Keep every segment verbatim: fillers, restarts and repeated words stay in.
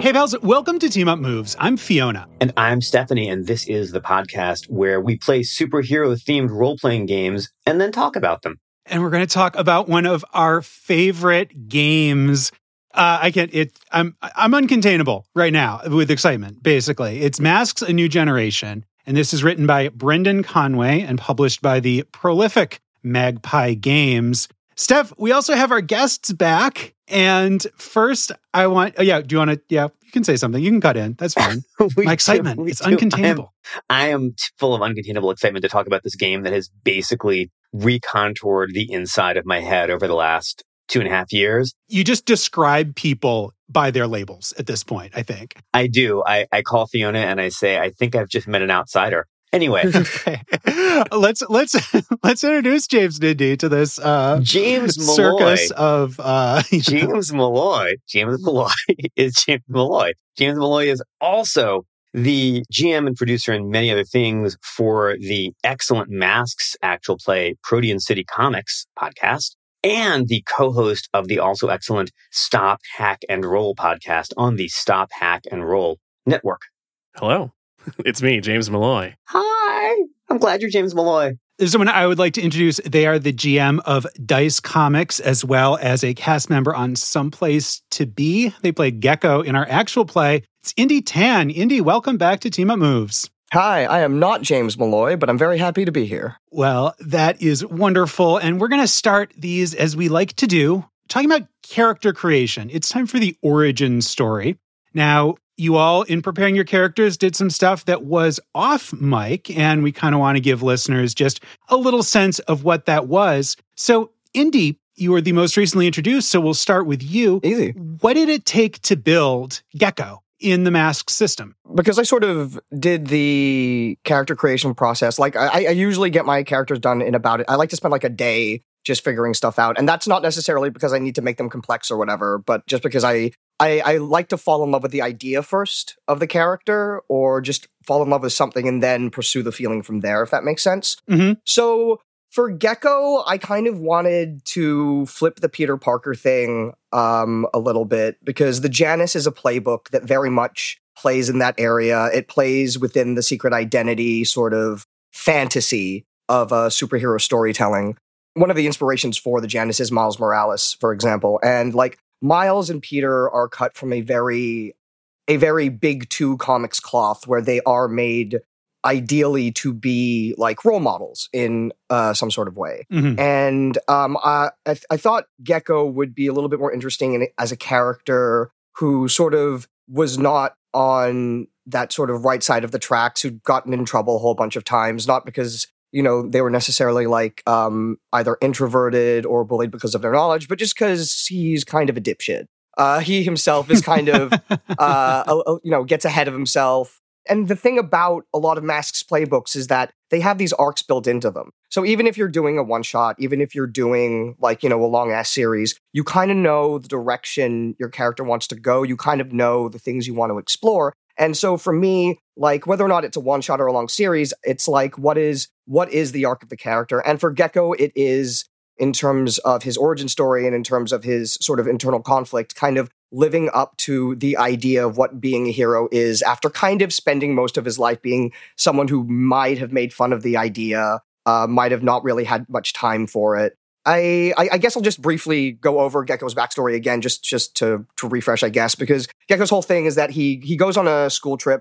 Hey, pals, welcome to Team Up Moves. I'm Fiona. And I'm Stephanie, and this is the podcast where we play superhero-themed role-playing games and then talk about them. And we're going to talk about one of our favorite games. Uh, I can't, it, I'm, I'm uncontainable right now with excitement, basically. It's Masks: A New Generation. And this is written by Brendan Conway and published by the prolific Magpie Games. Steph, we also have our guests back. And first, I want, oh, yeah, do you want to, yeah, you can say something. You can cut in. That's fine. My excitement, do, it's do. uncontainable. I am, I am full of uncontainable excitement to talk about this game that has basically recontoured the inside of my head over the last two and a half years. You just describe people by their labels at this point, I think. I do. I, I call Fiona and I say, I think I've just met an outsider. Anyway, okay. let's let's let's introduce James Nindy to this uh, James Malloy. circus of uh, James know. Malloy. James Malloy is James Malloy. James Malloy is also the G M and producer and many other things for the excellent Masks actual play Protean City Comics podcast, and the co-host of the also excellent Stop, Hack, and Roll podcast on the Stop, Hack, and Roll network. Hello. It's me, James Malloy. Hi. I'm glad you're James Malloy. There's someone I would like to introduce. They are the G M of Dice Comics, as well as a cast member on Someplace to Be. They played Gecko in our actual play. It's Indy Tan. Indy, welcome back to Team Up Moves. Hi, I am not James Malloy, but I'm very happy to be here. Well, that is wonderful. And we're going to start these, as we like to do, talking about character creation. It's time for the origin story. Now, you all, in preparing your characters, did some stuff that was off mic, and we kind of want to give listeners just a little sense of what that was. So, Indy, you were the most recently introduced, so we'll start with you. Easy. What did it take to build Gecko in the Mask system? Because I sort of did the character creation process. Like, I, I usually get my characters done in about it. I like to spend like a day just figuring stuff out. And that's not necessarily because I need to make them complex or whatever, but just because I, I, I like to fall in love with the idea first of the character, or just fall in love with something and then pursue the feeling from there, if that makes sense. Mm-hmm. So for Gecko, I kind of wanted to flip the Peter Parker thing um, a little bit, because the Janus is a playbook that very much plays in that area. It plays within the secret identity sort of fantasy of uh, superhero storytelling. One of the inspirations for the Janus is Miles Morales, for example. And like Miles and Peter are cut from a very, a very big two comics cloth, where they are made ideally to be like role models in uh, some sort of way. Mm-hmm. And um, I, I, th- I thought Gecko would be a little bit more interesting in, as a character who sort of was not on that sort of right side of the tracks, who'd gotten in trouble a whole bunch of times, not because, you know, they were necessarily like um, either introverted or bullied because of their knowledge, but just because he's kind of a dipshit. Uh, he himself is kind of, uh, a, a, you know, gets ahead of himself. And the thing about a lot of Masks playbooks is that they have these arcs built into them. So even if you're doing a one-shot, even if you're doing like, you know, a long-ass series, you kind of know the direction your character wants to go. You kind of know the things you want to explore. And so for me, like whether or not it's a one-shot or a long series, it's like, what is what is the arc of the character? And for Gecko, it is, in terms of his origin story and in terms of his sort of internal conflict, kind of living up to the idea of what being a hero is, after kind of spending most of his life being someone who might have made fun of the idea, uh, might have not really had much time for it. I, I, I guess I'll just briefly go over Gecko's backstory again, just just to, to refresh, I guess, because Gecko's whole thing is that he he goes on a school trip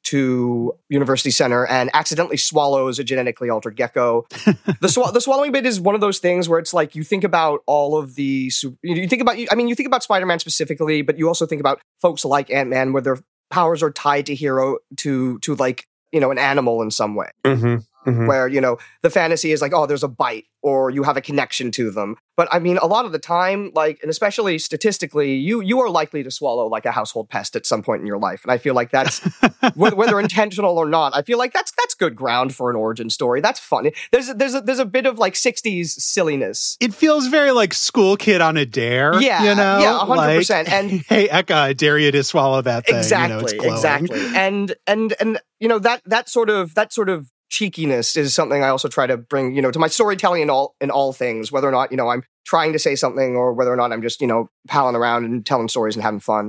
to University Center and accidentally swallows a genetically altered gecko. the sw- the swallowing bit is one of those things where it's like, you think about all of the, you think about, I mean, you think about Spider-Man specifically, but you also think about folks like Ant-Man, where their powers are tied to hero, to, to like, you know, an animal in some way. Mm-hmm. Mm-hmm. Where, you know, the fantasy is like, oh, there's a bite, or you have a connection to them. But I mean, a lot of the time, like, and especially statistically, you you are likely to swallow like a household pest at some point in your life. And I feel like that's, whether, whether intentional or not, I feel like that's that's good ground for an origin story. That's funny. There's a, there's a, there's a bit of like sixties silliness. It feels very like school kid on a dare. Yeah, you know? yeah, one hundred percent. Like, and hey, Eka, I dare you to swallow that thing. Exactly, you know, it's glowing. exactly. And and and you know, that that sort of that sort of cheekiness is something I also try to bring, you know, to my storytelling in all in all things, whether or not, you know, I'm trying to say something or whether or not I'm just, you know, palling around and telling stories and having fun.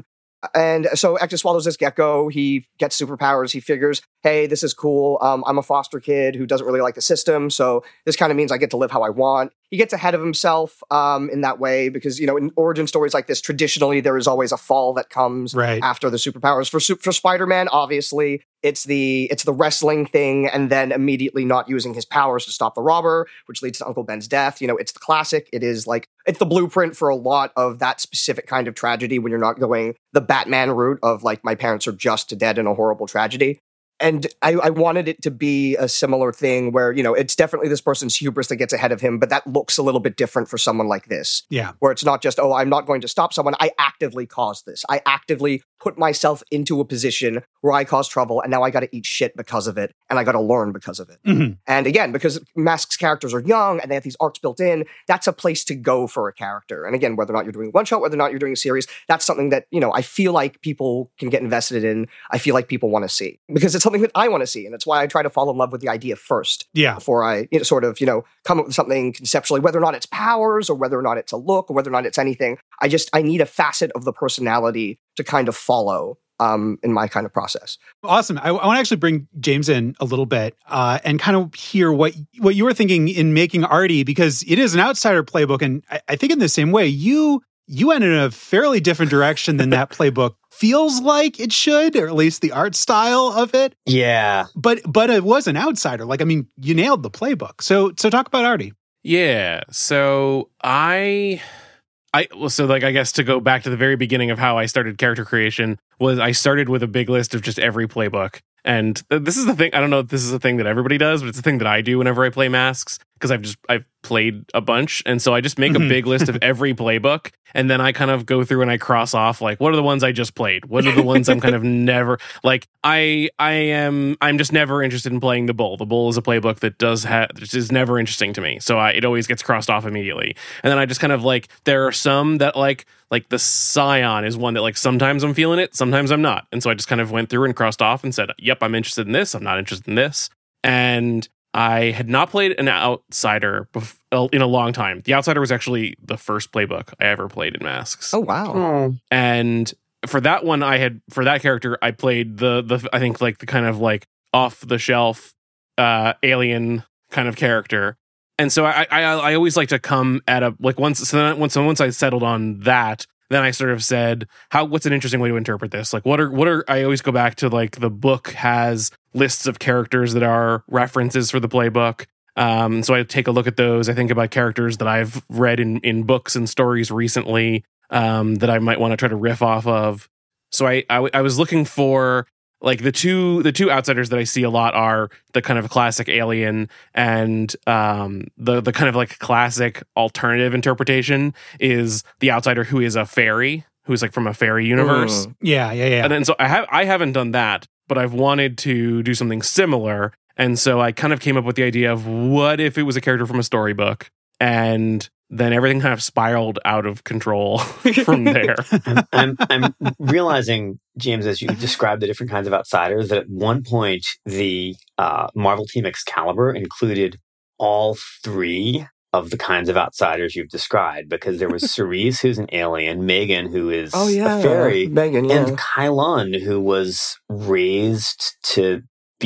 And so Ecto swallows this gecko. He gets superpowers. He figures, hey, this is cool. Um, I'm a foster kid who doesn't really like the system, so this kind of means I get to live how I want. He gets ahead of himself um, in that way because, you know, in origin stories like this, traditionally there is always a fall that comes right. after the superpowers. For for Spider-Man, obviously, it's the it's the wrestling thing and then immediately not using his powers to stop the robber, which leads to Uncle Ben's death. You know, it's the classic. It is like, it's the blueprint for a lot of that specific kind of tragedy when you're not going the Batman route of like, my parents are just dead in a horrible tragedy. And I, I wanted it to be a similar thing where, you know, it's definitely this person's hubris that gets ahead of him, but that looks a little bit different for someone like this. Yeah. Where it's not just, oh, I'm not going to stop someone. I actively caused this. I actively put myself into a position where I caused trouble, and now I got to eat shit because of it, and I got to learn because of it. Mm-hmm. And again, because Mask's characters are young and they have these arcs built in, that's a place to go for a character. And again, whether or not you're doing one shot, whether or not you're doing a series, that's something that, you know, I feel like people can get invested in. I feel like people want to see because it's something that I want to see. And it's why I try to fall in love with the idea first. Yeah. Before I, you know, sort of, you know, come up with something conceptually, whether or not it's powers or whether or not it's a look or whether or not it's anything. I just, I need a facet of the personality to kind of follow um, in my kind of process. Awesome. I, I want to actually bring James in a little bit uh, and kind of hear what what you were thinking in making Artie, because it is an outsider playbook. And I, I think in the same way, you you went in a fairly different direction than that playbook feels like it should, or at least the art style of it. Yeah. But but it was an outsider. Like, I mean, you nailed the playbook. So so talk about Artie. Yeah. So I... I, so like, I guess to go back to the very beginning of how I started character creation was I started with a big list of just every playbook. And this is the thing, I don't know if this is a thing that everybody does, but it's the thing that I do whenever I play Masks, because I've just, I've played a bunch. And so I just make Mm-hmm. a big list of every playbook. And then I kind of go through and I cross off, like, what are the ones I just played? What are the ones I'm kind of never, like, I, I am, I'm just never interested in playing the Bull. The Bull is a playbook that does have, is never interesting to me. So I, it always gets crossed off immediately. And then I just kind of like, there are some that like, like the Scion is one that like sometimes I'm feeling it, sometimes I'm not. And so I just kind of went through and crossed off and said, yep, I'm interested in this. I'm not interested in this. And I had not played an Outsider bef- in a long time. The Outsider was actually the first playbook I ever played in Masks. Oh, wow. Oh. And for that one, I had, for that character, I played the, the I think like the kind of like off the shelf uh, alien kind of character. And so I, I I always like to come at a, like once, so then once, once I settled on that, then I sort of said, how, what's an interesting way to interpret this? Like, what are, what are, I always go back to like the book has lists of characters that are references for the playbook. Um, so I take a look at those. I think about characters that I've read in, in books and stories recently um, that I might want to try to riff off of. So I, I, I was looking for like the two, the two outsiders that I see a lot are the kind of classic alien and um, the, the kind of like classic alternative interpretation is the outsider who is a fairy, who's like from a fairy universe. Mm. Yeah, yeah, yeah. And then so I have, I haven't done that, but I've wanted to do something similar. And so I kind of came up with the idea of what if it was a character from a storybook, and then everything kind of spiraled out of control from there. I'm, I'm, I'm realizing, James, as you described the different kinds of outsiders, that at one point the uh, Marvel team Excalibur included all three of the kinds of outsiders you've described, because there was Cerise, who's an alien, Megan, who is Oh, yeah. a fairy, Megan, yeah. and Kylun, who was raised to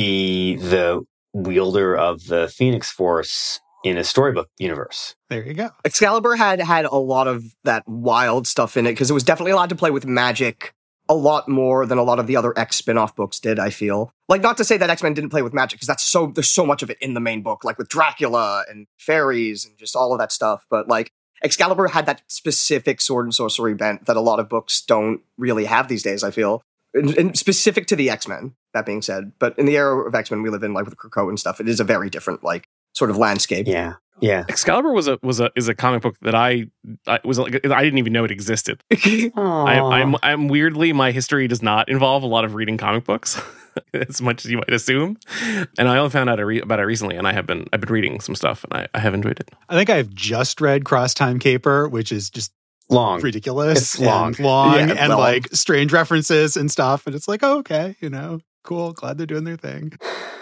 be the wielder of the Phoenix Force in a storybook universe. There you go. Excalibur had had a lot of that wild stuff in it because it was definitely allowed to play with magic a lot more than a lot of the other X spin-off books did, I feel. Like, not to say that X-Men didn't play with magic, because that's so, there's so much of it in the main book, like with Dracula and fairies and just all of that stuff. But like, Excalibur had that specific sword and sorcery bent that a lot of books don't really have these days, I feel. And, and specific to the X-Men, that being said. But in the era of X-Men we live in, like with Krakoa and stuff, it is a very different, like, sort of landscape. Yeah, yeah. Excalibur was a was a is a comic book that I I was like, I didn't even know it existed. I, I'm I'm weirdly, my history does not involve a lot of reading comic books as much as you might assume, and I only found out about it recently. And I have been I've been reading some stuff, and I, I have enjoyed it. I think I've just read Cross Time Caper, which is just long, ridiculous, it's long, and long, yeah, and long. like strange references and stuff. And it's like, oh, okay, you know, cool, glad they're doing their thing.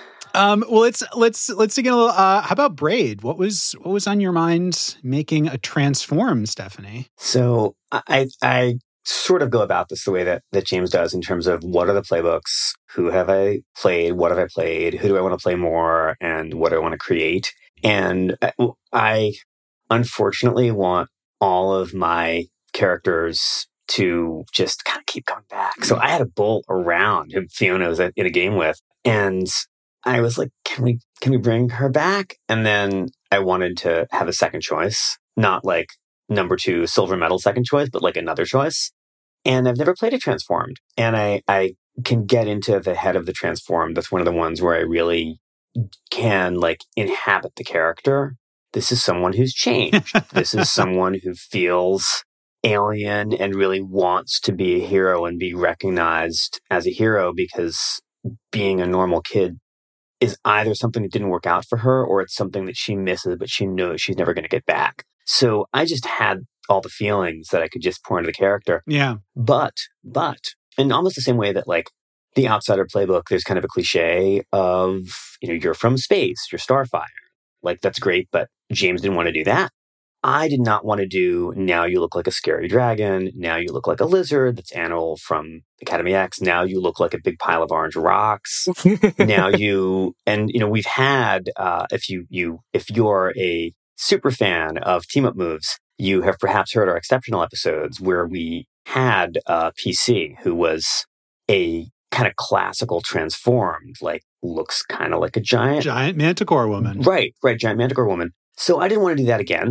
Um, well, let's let's let's dig in a little. Uh, how about Braid? What was what was on your mind making a transform, Stephanie? So I I sort of go about this the way that, that James does in terms of what are the playbooks, who have I played, what have I played, who do I want to play more, and what do I want to create. And I unfortunately want all of my characters to just kind of keep coming back. So I had a bull around who Fiona was in a game with, and I was like, can we can we bring her back? And then I wanted to have a second choice, not like number two silver medal second choice, but like another choice. And I've never played a transformed. And I, I can get into the head of the transformed. That's one of the ones where I really can like inhabit the character. This is someone who's changed. This is someone who feels alien and really wants to be a hero and be recognized as a hero, because being a normal kid is either something that didn't work out for her or it's something that she misses, but she knows she's never going to get back. So I just had all the feelings that I could just pour into the character. Yeah. But, but, in almost the same way that like the Outsider playbook, there's kind of a cliche of, you know, you're from space, you're Starfire. Like, that's great, but James didn't want to do that. I did not want to do, now you look like a scary dragon, now you look like a lizard, that's Anil from Academy X, now you look like a big pile of orange rocks, now you, and, you know, we've had, uh, if you, you, if you're a super fan of team-up moves, you have perhaps heard our exceptional episodes where we had a P C who was a kind of classical transformed, like looks kind of like a giant. Giant manticore woman. Right, right, giant manticore woman. So I didn't want to do that again.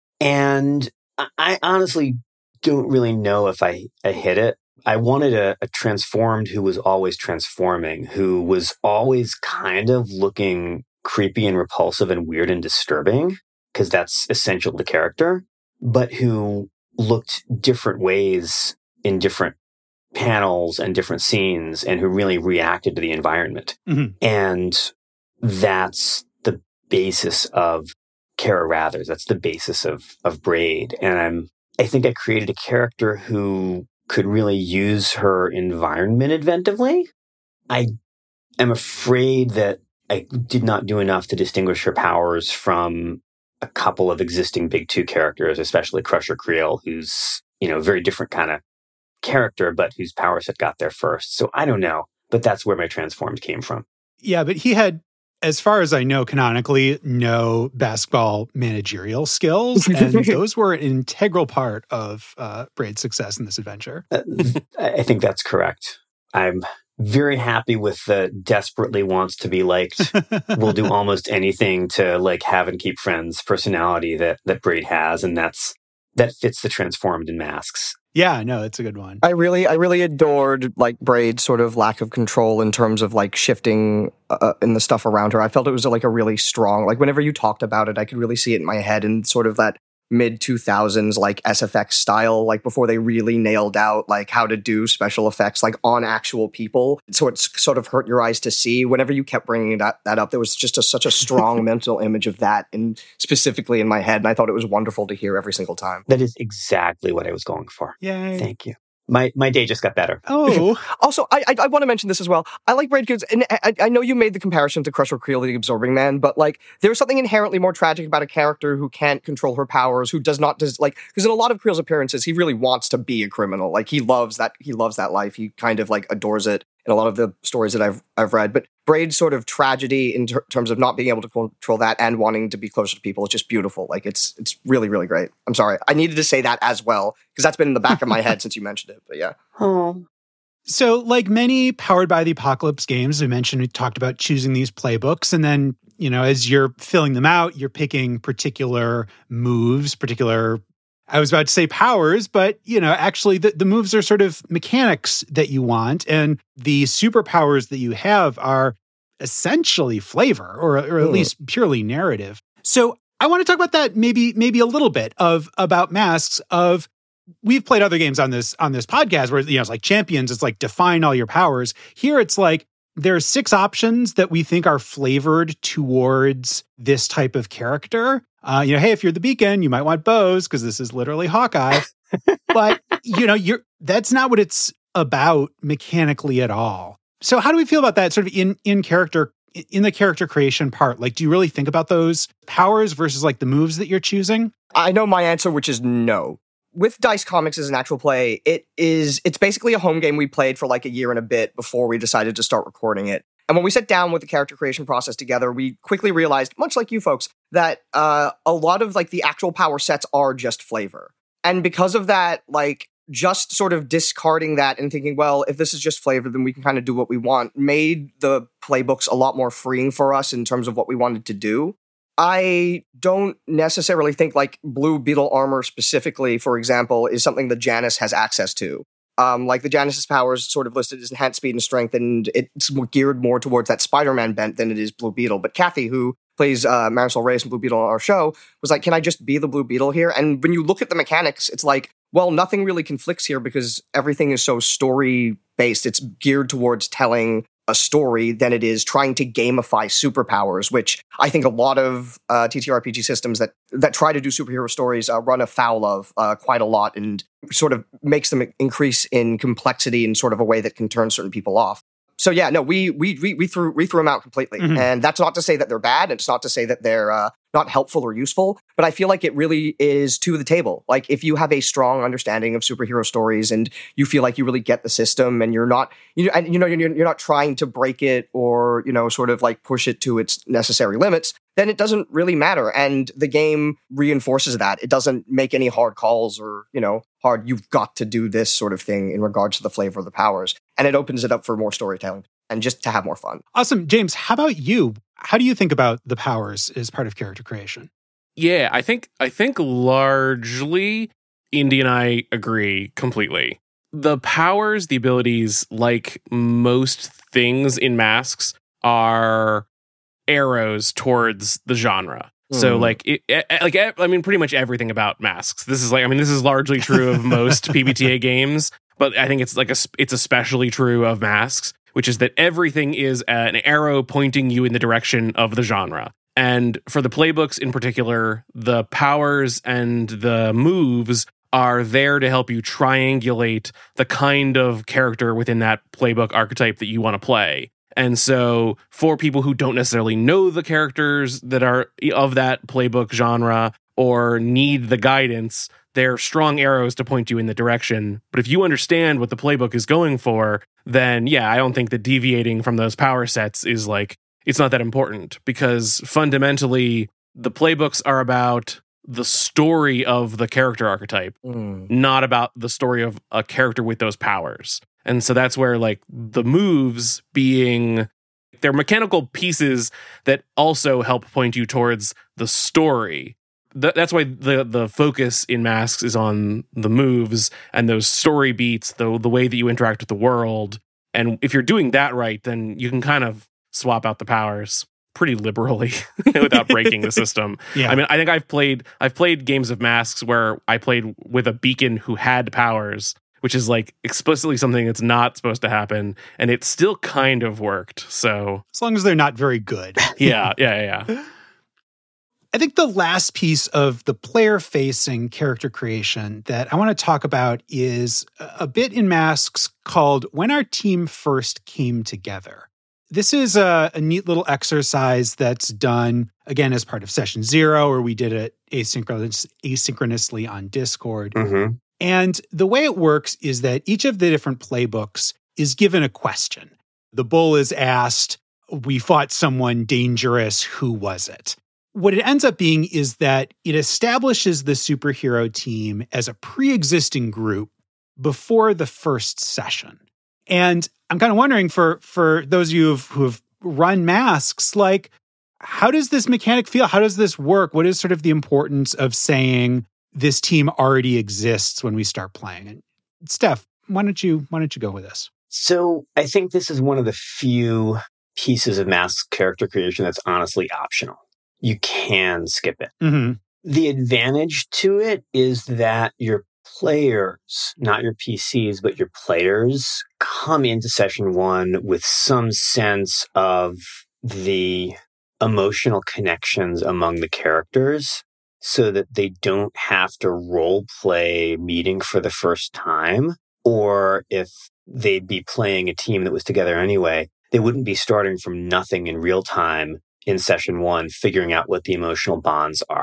And I honestly don't really know if I, I hit it. I wanted a, a transformed who was always transforming, who was always kind of looking creepy and repulsive and weird and disturbing, because that's essential to the character, but who looked different ways in different panels and different scenes and who really reacted to the environment. Mm-hmm. And that's the basis of Kara Rathers. That's the basis of of Braid. And I'm, I think I created a character who could really use her environment inventively. I am afraid that I did not do enough to distinguish her powers from a couple of existing Big Two characters, especially Crusher Creel, who's, you know, a very different kind of character, but whose power set got there first. So I don't know, but that's where my transformed came from. Yeah, but he had, as far as I know, canonically, no basketball managerial skills. And those were an integral part of uh, Braid's success in this adventure. Uh, I think that's correct. I'm very happy with the desperately wants to be liked, will do almost anything to like have and keep friends personality that, that Braid has. And that's, that fits the transformed in Masks. Yeah, no, it's a good one. I really, I really adored like Braid's sort of lack of control in terms of like shifting uh, in the stuff around her. I felt it was like a really strong, like whenever you talked about it, I could really see it in my head and sort of that mid two thousands like S F X style, like before they really nailed out like how to do special effects like on actual people. So it's sort of hurt your eyes to see. Whenever you kept bringing that, that up, there was just a, such a strong mental image of that, and specifically in my head. And I thought it was wonderful to hear every single time. That is exactly what I was going for. Yay. Thank you. My my day just got better. Oh. Also, I I, I want to mention this as well. I like Braid because, and I, I know you made the comparison to Crusher Creel, the Absorbing Man, but like there's something inherently more tragic about a character who can't control her powers, who does not does like because in a lot of Creel's appearances, he really wants to be a criminal. Like he loves that he loves that life. He kind of like adores it in a lot of the stories that I've I've read. But Braid's sort of tragedy in ter- terms of not being able to control that and wanting to be closer to people is just beautiful. Like it's it's really really great. I'm sorry, I needed to say that as well because that's been in the back of my head since you mentioned it. But yeah. Oh. So, like many Powered by the Apocalypse games, we mentioned, we talked about choosing these playbooks, and then, you know, as you're filling them out, you're picking particular moves, particular, I was about to say powers, but, you know, actually the, the moves are sort of mechanics that you want, and the superpowers that you have are essentially flavor, or, or at least purely narrative. So I want to talk about that maybe maybe a little bit of about Masks of, we've played other games on this on this podcast where, you know, it's like Champions, it's like define all your powers. Here it's like there are six options that we think are flavored towards this type of character. Uh, you know, hey, if you're the Beacon, you might want bows because this is literally Hawkeye. But, you know, you're that's not what it's about mechanically at all. So how do we feel about that sort of in in character, in the character creation part? Like, do you really think about those powers versus like the moves that you're choosing? I know my answer, which is no. with Dice Comics as an actual play, it is it's basically a home game we played for like a year and a bit before we decided to start recording it. And when we sat down with the character creation process together, we quickly realized, much like you folks, that uh, a lot of like the actual power sets are just flavor. And because of that, like just sort of discarding that and thinking, well, if this is just flavor, then we can kind of do what we want, made the playbooks a lot more freeing for us in terms of what we wanted to do. I don't necessarily think like Blue Beetle armor specifically, for example, is something that Janus has access to. Um, like the Janus's powers sort of listed as enhanced speed and strength, and it's geared more towards that Spider-Man bent than it is Blue Beetle. But Kathy, who plays uh, Marisol Reyes and Blue Beetle on our show, was like, can I just be the Blue Beetle here? And when you look at the mechanics, it's like, well, nothing really conflicts here because everything is so story-based. It's geared towards telling a story than it is trying to gamify superpowers, which I think a lot of uh, T T R P G systems that that try to do superhero stories uh, run afoul of uh, quite a lot and sort of makes them increase in complexity in sort of a way that can turn certain people off. So yeah, no, we we we, we threw we threw them out completely, mm-hmm. And that's not to say that they're bad. It's not to say that they're uh, not helpful or useful. But I feel like it really is to the table. Like if you have a strong understanding of superhero stories and you feel like you really get the system, and you're not you and you know you're, you're not trying to break it or you know sort of like push it to its necessary limits, then it doesn't really matter. And the game reinforces that. It doesn't make any hard calls or you know hard. You've got to do this sort of thing in regards to the flavor of the powers. And it opens it up for more storytelling and just to have more fun. Awesome. James, how about you? How do you think about the powers as part of character creation? Yeah, I think I think largely Indy and I agree completely. The powers, the abilities, like most things in Masks, are arrows towards the genre. Mm. So like it, like I mean pretty much everything about Masks. This is like I mean this is largely true of most P B T A games. But I think it's like a, it's especially true of Masks, which is that everything is an arrow pointing you in the direction of the genre. And for the playbooks in particular, the powers and the moves are there to help you triangulate the kind of character within that playbook archetype that you want to play. And so for people who don't necessarily know the characters that are of that playbook genre or need the guidance, they're strong arrows to point you in the direction. But if you understand what the playbook is going for, then yeah, I don't think that deviating from those power sets is like, it's not that important, because fundamentally the playbooks are about the story of the character archetype, mm. not about the story of a character with those powers. And so that's where like the moves being, they're mechanical pieces that also help point you towards the story. That's why the the focus in Masks is on the moves and those story beats, the the way that you interact with the world. And if you're doing that right, then you can kind of swap out the powers pretty liberally without breaking the system. Yeah. I mean, I think I've played I've played games of Masks where I played with a beacon who had powers, which is like explicitly something that's not supposed to happen, and it still kind of worked. So as long as they're not very good. yeah, yeah, yeah. yeah. I think the last piece of the player-facing character creation that I want to talk about is a bit in Masks called When Our Team First Came Together. This is a, a neat little exercise that's done, again, as part of Session Zero, where we did it asynchronous, asynchronously on Discord. Mm-hmm. And the way it works is that each of the different playbooks is given a question. The bull is asked, we fought someone dangerous, who was it? What it ends up being is that it establishes the superhero team as a pre-existing group before the first session. And I'm kind of wondering for, for those of you who have run Masks, like, how does this mechanic feel? How does this work? What is sort of the importance of saying this team already exists when we start playing? And Steph, why don't you, why don't you go with this? So I think this is one of the few pieces of Masks character creation that's honestly optional. You can skip it. Mm-hmm. The advantage to it is that your players, not your P Cs, but your players, come into session one with some sense of the emotional connections among the characters so that they don't have to role play meeting for the first time. Or if they'd be playing a team that was together anyway, they wouldn't be starting from nothing in real time in session one, figuring out what the emotional bonds are.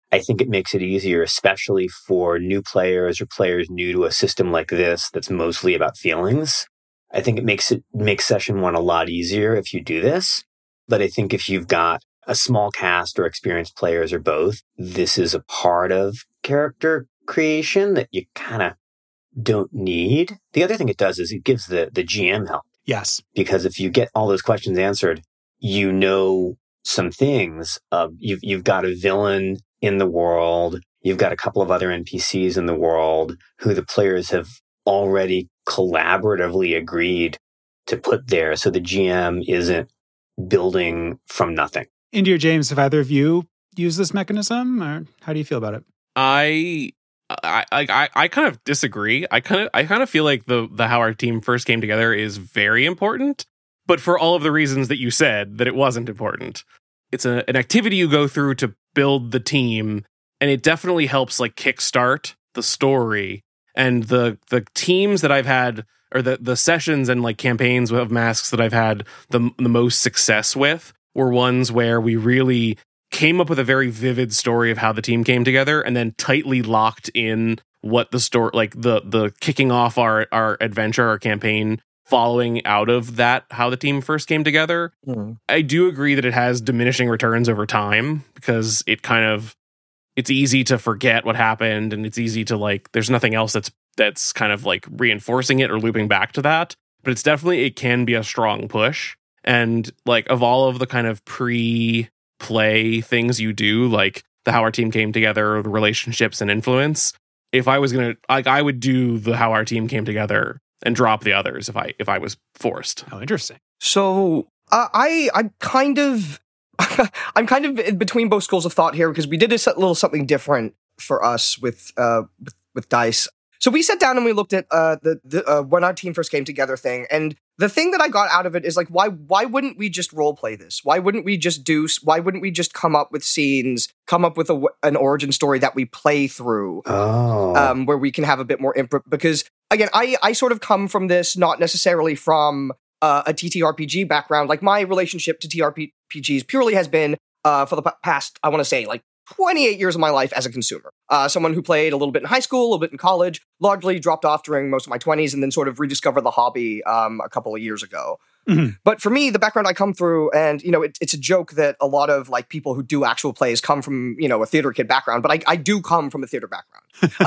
I think it makes it easier, especially for new players or players new to a system like this that's mostly about feelings. I think it makes it makes session one a lot easier if you do this. But I think if you've got a small cast or experienced players or both, this is a part of character creation that you kind of don't need. The other thing it does is it gives the, the G M help. Yes. Because if you get all those questions answered, you know some things. Uh, you've, you've got a villain in the world. You've got a couple of other N P Cs in the world who the players have already collaboratively agreed to put there. So the G M isn't building from nothing. Indy or James, have either of you used this mechanism, or how do you feel about it? I, I, I, I kind of disagree. I kind of, I kind of feel like the the how our team first came together is very important, but for all of the reasons that you said that it wasn't important. It's a, an activity you go through to build the team, and it definitely helps like kickstart the story. And the the teams that I've had, or the the sessions and like campaigns of masks that I've had the the most success with, were ones where we really came up with a very vivid story of how the team came together, and then tightly locked in what the story, like the the kicking off our our adventure, our campaign, following out of that, how the team first came together. Mm. I do agree that it has diminishing returns over time, because it kind of, it's easy to forget what happened, and it's easy to like, there's nothing else that's that's kind of like reinforcing it or looping back to that. But it's definitely, it can be a strong push. And like, of all of the kind of pre-play things you do, like the how our team came together, the relationships and influence, if I was gonna, like, I would do the how our team came together and drop the others if I if I was forced. Oh, interesting. So uh, I I'm kind of I'm kind of in between both schools of thought here, because we did a little something different for us with uh with, with Dice. So we sat down and we looked at uh, the, the uh, when our team first came together thing, and the thing that I got out of it is like, why why wouldn't we just role play this? Why wouldn't we just do? Why wouldn't we just come up with scenes, come up with a, an origin story that we play through, oh. um, where we can have a bit more input? Because again, I I sort of come from this not necessarily from uh, a T T R P G background. Like my relationship to T R P Gs purely has been uh, for the past, I want to say, like twenty-eight years of my life as a consumer. Uh, someone who played a little bit in high school, a little bit in college, largely dropped off during most of my twenties, and then sort of rediscovered the hobby um, a couple of years ago. Mm-hmm. But for me, the background I come through, and you know, it, it's a joke that a lot of like people who do actual plays come from, you know, a theater kid background, but I, I do come from a theater background.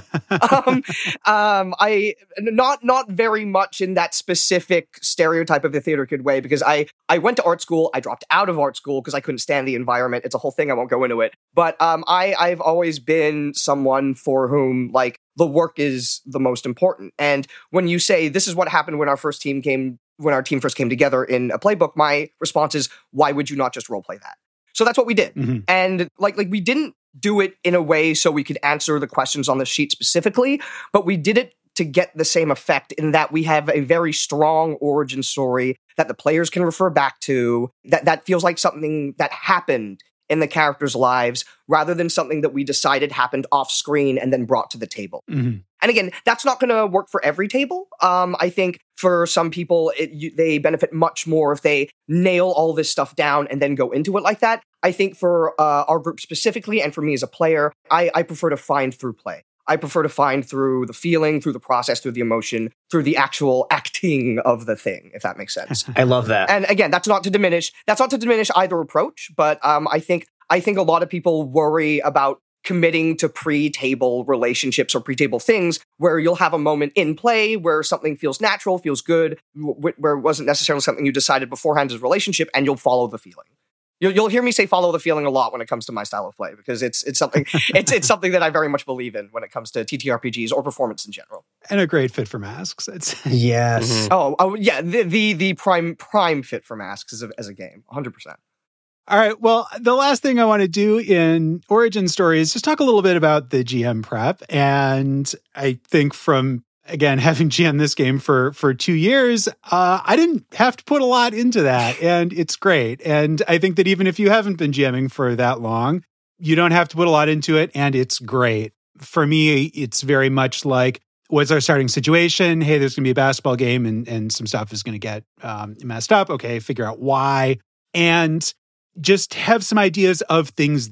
um, um, I not not very much in that specific stereotype of the theater kid way, because I I went to art school, I dropped out of art school because I couldn't stand the environment. It's a whole thing. I won't go into it. But um, I I've always been someone for whom like the work is the most important. And when you say this is what happened when our first team came. when our team first came together in a playbook, my response is, why would you not just role play that? So that's what we did. Mm-hmm. And like, like we didn't do it in a way so we could answer the questions on the sheet specifically, but we did it to get the same effect in that we have a very strong origin story that the players can refer back to, that, that feels like something that happened in the characters' lives, rather than something that we decided happened off screen and then brought to the table. Mm-hmm. And again, that's not going to work for every table. Um, I think for some people, it, you, they benefit much more if they nail all this stuff down and then go into it like that. I think for uh, our group specifically, and for me as a player, I, I prefer to find through play. I prefer to find through the feeling, through the process, through the emotion, through the actual acting of the thing, if that makes sense. I love that. And again, that's not to diminish, that's not to diminish either approach, but um, I think I think a lot of people worry about committing to pre-table relationships or pre-table things where you'll have a moment in play where something feels natural, feels good, wh- where it wasn't necessarily something you decided beforehand as a relationship, and you'll follow the feeling. You'll, you'll hear me say follow the feeling a lot when it comes to my style of play, because it's it's something it's it's something that I very much believe in when it comes to T T R P Gs or performance in general. And a great fit for masks. It's yes. Mm-hmm. Oh, oh yeah, the, the the prime prime fit for masks as a, as a game, one hundred percent. All right. Well, the last thing I want to do in Origin Story is just talk a little bit about the G M prep. And I think from, again, having G M this game for, for two years, uh, I didn't have to put a lot into that. And it's great. And I think that even if you haven't been GMing for that long, you don't have to put a lot into it. And it's great. For me, it's very much like, what's our starting situation? Hey, there's going to be a basketball game and, and some stuff is going to get um, messed up. Okay, figure out why. And just have some ideas of things that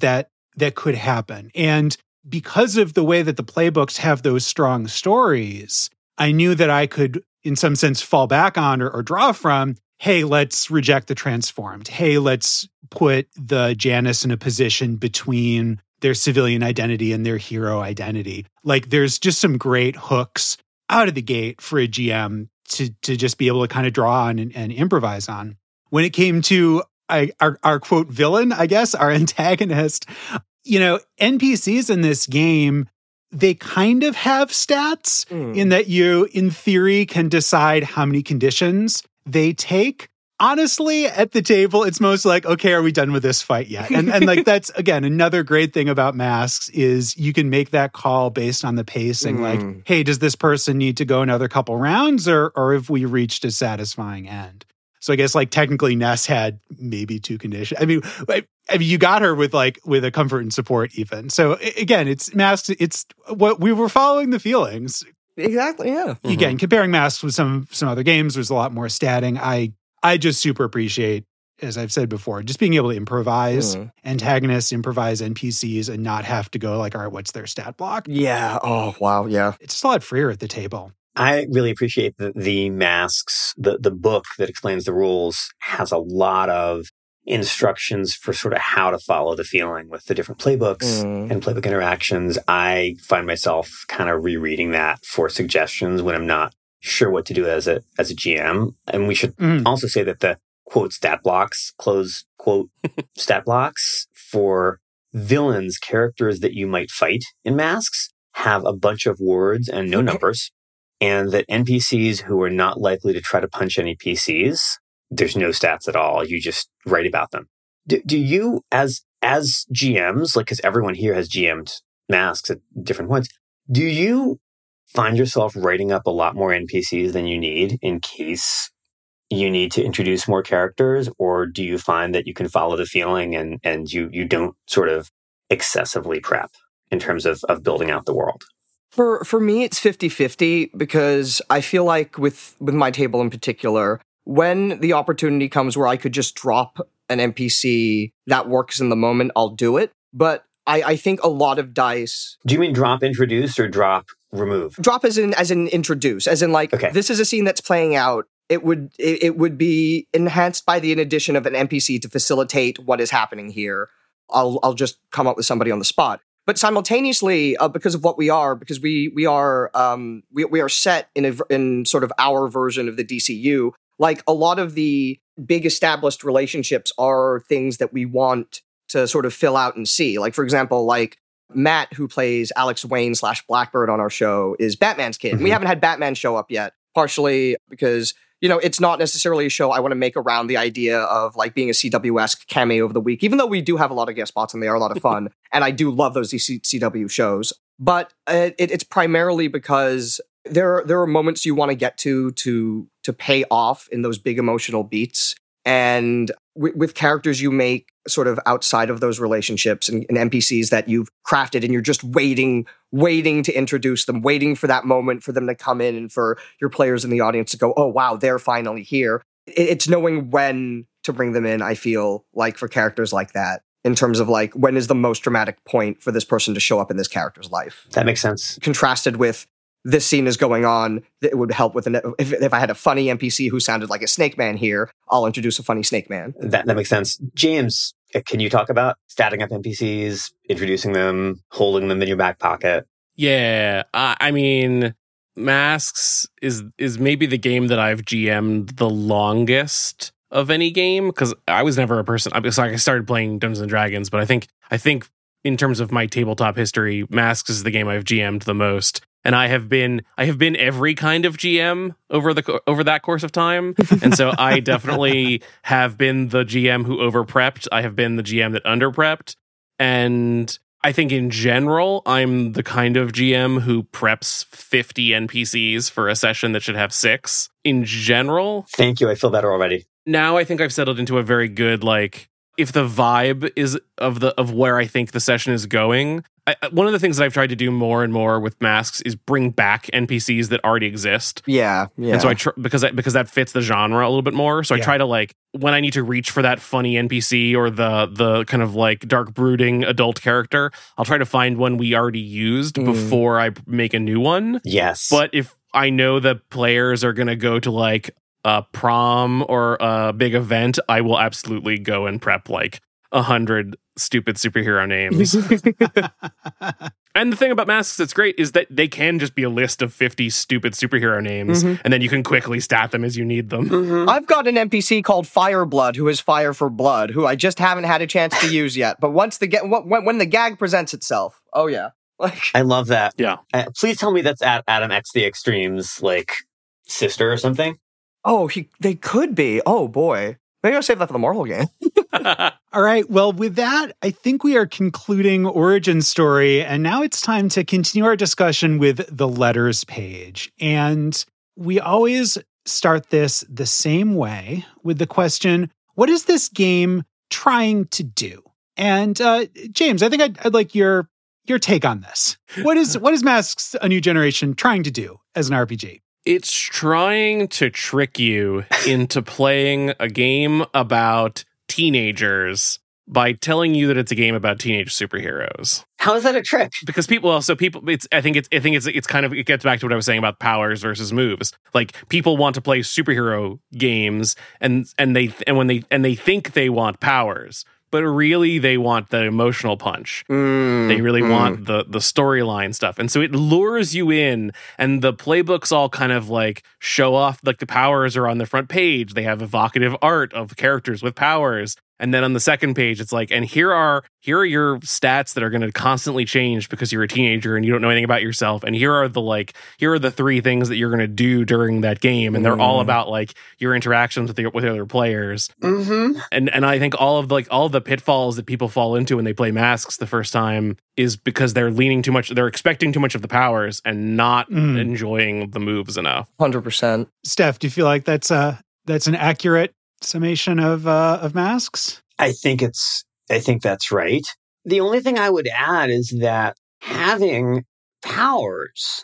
that could happen. And because of the way that the playbooks have those strong stories, I knew that I could, in some sense, fall back on or, or draw from, hey, let's reject the transformed. Hey, let's put the Janus in a position between their civilian identity and their hero identity. Like, there's just some great hooks out of the gate for a G M to, to just be able to kind of draw on and, and improvise on. When it came to I, our, our quote villain, I guess, our antagonist, you know, N P Cs in this game, they kind of have stats mm. in that you, in theory, can decide how many conditions they take. Honestly, at the table, it's most like, okay, are we done with this fight yet? And and like, that's, again, another great thing about Masks is you can make that call based on the pacing. Mm. Like, hey, does this person need to go another couple rounds, or or have we reached a satisfying end? So I guess, like, technically Ness had maybe two conditions. I mean, I, I mean, you got her with like with a comfort and support even. So again, it's Masks. It's what we were following the feelings. Exactly. Yeah. Again, mm-hmm. comparing Masks with some some other games, there's a lot more statting. I I just super appreciate, as I've said before, just being able to improvise mm. antagonists, improvise N P Cs, and not have to go like, all right, what's their stat block? Yeah. Oh, wow. Yeah. It's just a lot freer at the table. I really appreciate the, the Masks. The, the book that explains the rules has a lot of instructions for sort of how to follow the feeling with the different playbooks mm. and playbook interactions. I find myself kind of rereading that for suggestions when I'm not sure what to do as a as a G M. And we should mm. also say that the quote stat blocks, close quote stat blocks for villains, characters that you might fight in Masks, have a bunch of words and no numbers. And that N P Cs who are not likely to try to punch any P Cs, there's no stats at all. You just write about them. Do, do you, as as G Ms, like, because everyone here has G M'd Masks at different points, do you find yourself writing up a lot more N P Cs than you need in case you need to introduce more characters? Or do you find that you can follow the feeling and, and you, you don't sort of excessively prep in terms of, of building out the world? For for me, it's fifty-fifty because I feel like with, with my table in particular, when the opportunity comes where I could just drop an N P C that works in the moment, I'll do it. But I, I think a lot of dice... Do you mean drop introduce or drop remove? Drop as in as in introduce, as in like, okay. This is a scene that's playing out. It would it, it would be enhanced by the addition of an N P C to facilitate what is happening here. I'll I'll just come up with somebody on the spot. But simultaneously, uh, because of what we are, because we we are um, we we are set in a, in sort of our version of the D C U. Like, a lot of the big established relationships are things that we want to sort of fill out and see. Like, for example, like Matt, who plays Alex Wayne slash Blackbird on our show, is Batman's kid. Mm-hmm. We haven't had Batman show up yet, partially because, you know, it's not necessarily a show I want to make around the idea of like being a C W-esque cameo of the week, even though we do have a lot of guest spots and they are a lot of fun. And I do love those C W shows. But it, it's primarily because there, there are moments you want to get to, to, to pay off in those big emotional beats. And w- with characters you make sort of outside of those relationships and, and N P Cs that you've crafted, and you're just waiting, waiting to introduce them, waiting for that moment for them to come in and for your players in the audience to go, oh, wow, they're finally here. It, it's knowing when to bring them in, I feel like, for characters like that, in terms of like, when is the most dramatic point for this person to show up in this character's life? That makes sense. Contrasted with this scene is going on, it would help with an, if, if I had a funny N P C who sounded like a Snake Man here, I'll introduce a funny Snake Man. That that makes sense. James, can you talk about statting up N P Cs, introducing them, holding them in your back pocket? Yeah, uh, I mean, Masks is is maybe the game that I've G M'd the longest of any game, because I was never a person. I, so I started playing Dungeons and Dragons, but I think I think in terms of my tabletop history, Masks is the game I've G M'd the most. And I have been I have been every kind of G M over the over that course of time. And so I definitely have been the G M who over prepped. I have been the G M that under prepped. And I think in general, I'm the kind of G M who preps fifty N P Cs for a session that should have six. In general. Thank you. I feel better already. Now I think I've settled into a very good, like, if the vibe is of the of where I think the session is going, I, one of the things that I've tried to do more and more with Masks is bring back N P Cs that already exist. Yeah, yeah. And so I tr- because I, because that fits the genre a little bit more. So I Yeah. try to like when I need to reach for that funny N P C or the the kind of like dark brooding adult character, I'll try to find one we already used Mm. before I make a new one. Yes. But if I know the players are going to go to like a prom or a big event, I will absolutely go and prep like a hundred stupid superhero names. And the thing about Masks that's great is that they can just be a list of fifty stupid superhero names, Mhm. and then you can quickly stat them as you need them. Mhm. I've got an N P C called Fireblood who is fire for blood, who I just haven't had a chance to use yet. But once the ga- when, when the gag presents itself, oh yeah. Like, I love that. Yeah. Uh, please tell me that's at Adam X the Extreme's like sister or something. oh, he, they could be. Oh boy. Maybe I'll save that for the Marvel game. All right. Well, with that, I think we are concluding Origin Story. And now it's time to continue our discussion with the letters page. And we always start this the same way with the question, what is this game trying to do? And uh, James, I think I'd, I'd like your your take on this. What is what is Masks: A New Generation trying to do as an R P G? It's trying to trick you into playing a game about teenagers by telling you that it's a game about teenage superheroes. How is that a trick? Because people also people it's I think it's I think it's it's kind of it gets back to what I was saying about powers versus moves. Like people want to play superhero games and and they and when they and they think they want powers, but really they want the emotional punch. Mm, They really mm. want the the storyline stuff. And so it lures you in, and the playbooks all kind of like show off, like the powers are on the front page. They have evocative art of characters with powers. And then on the second page, it's like, and here are here are your stats that are going to constantly change because you're a teenager and you don't know anything about yourself. And here are the like, here are the three things that you're going to do during that game, and they're all Mm. about like your interactions with the, with other players. Mm-hmm. And and I think all of the, like all of the pitfalls that people fall into when they play Masks the first time is because they're leaning too much, they're expecting too much of the powers and not Mm. enjoying the moves enough. one hundred percent. Steph, do you feel like that's uh that's an accurate summation of uh, of Masks? I think it's, I think that's right. The only thing I would add is that having powers,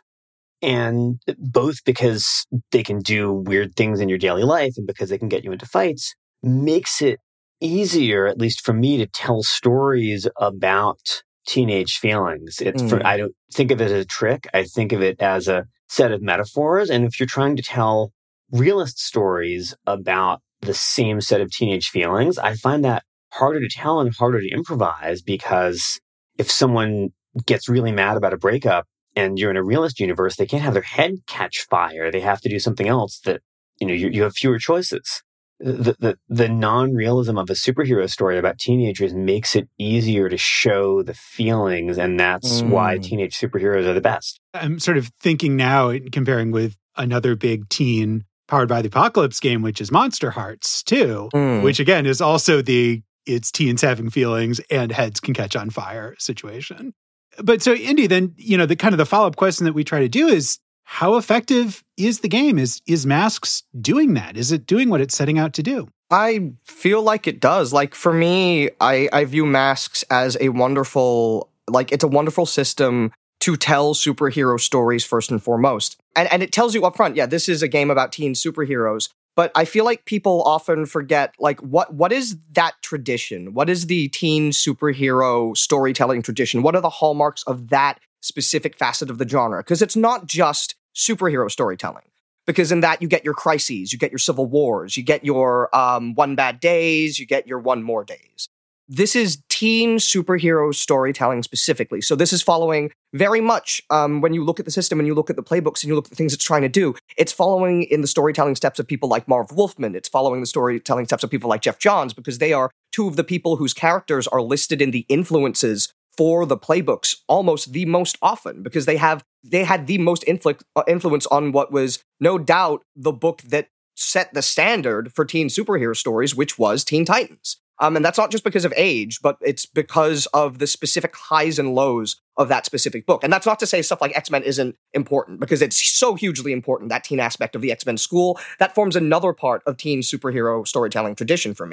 and both because they can do weird things in your daily life and because they can get you into fights, makes it easier, at least for me, to tell stories about teenage feelings. It's Mm. for, I don't think of it as a trick. I think of it as a set of metaphors. And if you're trying to tell realist stories about the same set of teenage feelings, I find that harder to tell and harder to improvise, because if someone gets really mad about a breakup and you're in a realist universe, they can't have their head catch fire. They have to do something else that, you know, you, you have fewer choices. The, the, the non-realism of a superhero story about teenagers makes it easier to show the feelings, and that's Mm. why teenage superheroes are the best. I'm sort of thinking now, comparing with another big teen Powered by the Apocalypse game, which is Monster Hearts too, Mm. which again is also the it's teens having feelings and heads can catch on fire situation. But so Indy, then, you know, the kind of the follow-up question that we try to do is, how effective is the game? Is is Masks doing that? Is it doing what it's setting out to do? I feel like it does. Like for me, I, I view Masks as a wonderful, like it's a wonderful system to tell superhero stories first and foremost. And and it tells you up front, yeah, this is a game about teen superheroes. But I feel like people often forget, like, what what is that tradition? What is the teen superhero storytelling tradition? What are the hallmarks of that specific facet of the genre? Because it's not just superhero storytelling. Because in that, you get your crises, you get your civil wars, you get your um, one bad days, you get your one more days. This is teen superhero storytelling specifically. So this is following very much, um, when you look at the system and you look at the playbooks and you look at the things it's trying to do, it's following in the storytelling steps of people like Marv Wolfman. It's following the storytelling steps of people like Jeff Johns, because they are two of the people whose characters are listed in the influences for the playbooks almost the most often, because they have they had the most influ- uh, influence on what was no doubt the book that set the standard for teen superhero stories, which was Teen Titans. Um, and that's not just because of age, but it's because of the specific highs and lows of that specific book. And that's not to say stuff like X-Men isn't important, because it's so hugely important, that teen aspect of the X-Men school. That forms another part of teen superhero storytelling tradition for me.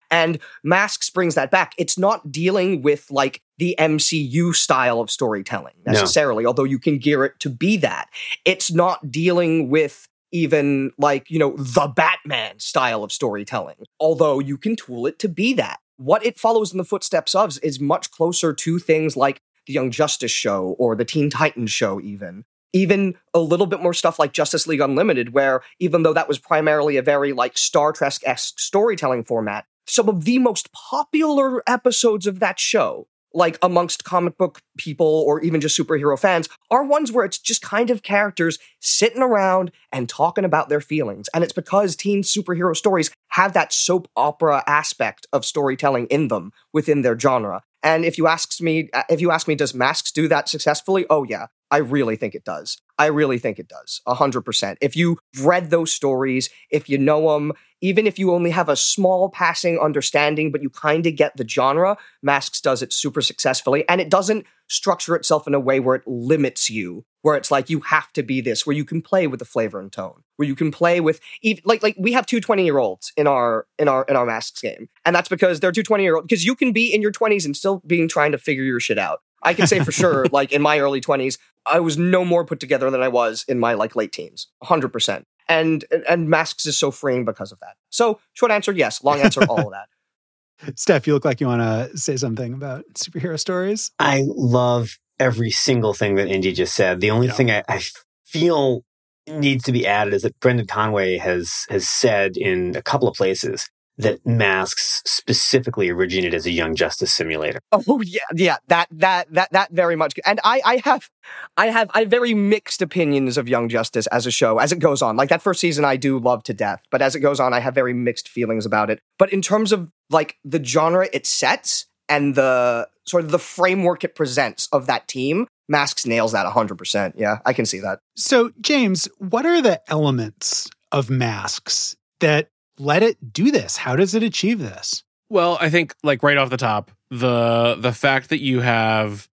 And Masks brings that back. It's not dealing with like the M C U style of storytelling necessarily, no. although you can gear it to be that. It's not dealing with even like, you know, the Batman style of storytelling, although you can tool it to be that. What it follows in the footsteps of is much closer to things like the Young Justice show or the Teen Titans show even. Even a little bit more stuff like Justice League Unlimited, where even though that was primarily a very like Star Trek-esque storytelling format, some of the most popular episodes of that show, like amongst comic book people or even just superhero fans, are ones where it's just kind of characters sitting around and talking about their feelings. And it's because teen superhero stories have that soap opera aspect of storytelling in them within their genre. And if you ask me, if you ask me, does Masks do that successfully? Oh yeah, I really think it does. I really think it does. A hundred percent. If you read those stories, if you know them, even if you only have a small passing understanding, but you kind of get the genre, Masks does it super successfully. And it doesn't structure itself in a way where it limits you, where it's like, you have to be this, where you can play with the flavor and tone, where you can play with, even, like, like we have two twenty-year-olds in our, in our, in our Masks game. And that's because they're two twenty-year-olds, because you can be in your twenties and still being trying to figure your shit out. I can say for sure, like in my early twenties, I was no more put together than I was in my like late teens, one hundred percent. And and Masks is so freeing because of that. So short answer, yes. Long answer, all of that. Steph, you look like you want to say something about superhero stories. I love every single thing that Indy just said. The only yeah. thing I, I feel needs to be added is that Brendan Conway has has said in a couple of places that Masks specifically originated as a Young Justice simulator. Oh yeah, yeah, that that that that very much. And I, I have, I have, I have very mixed opinions of Young Justice as a show as it goes on. Like that first season, I do love to death, but as it goes on, I have very mixed feelings about it. But in terms of like the genre it sets and the sort of the framework it presents of that team, Masks nails that one hundred percent. Yeah, I can see that. So James, what are the elements of Masks that let it do this? How does it achieve this? Well, I think like right off the top, the the fact that you have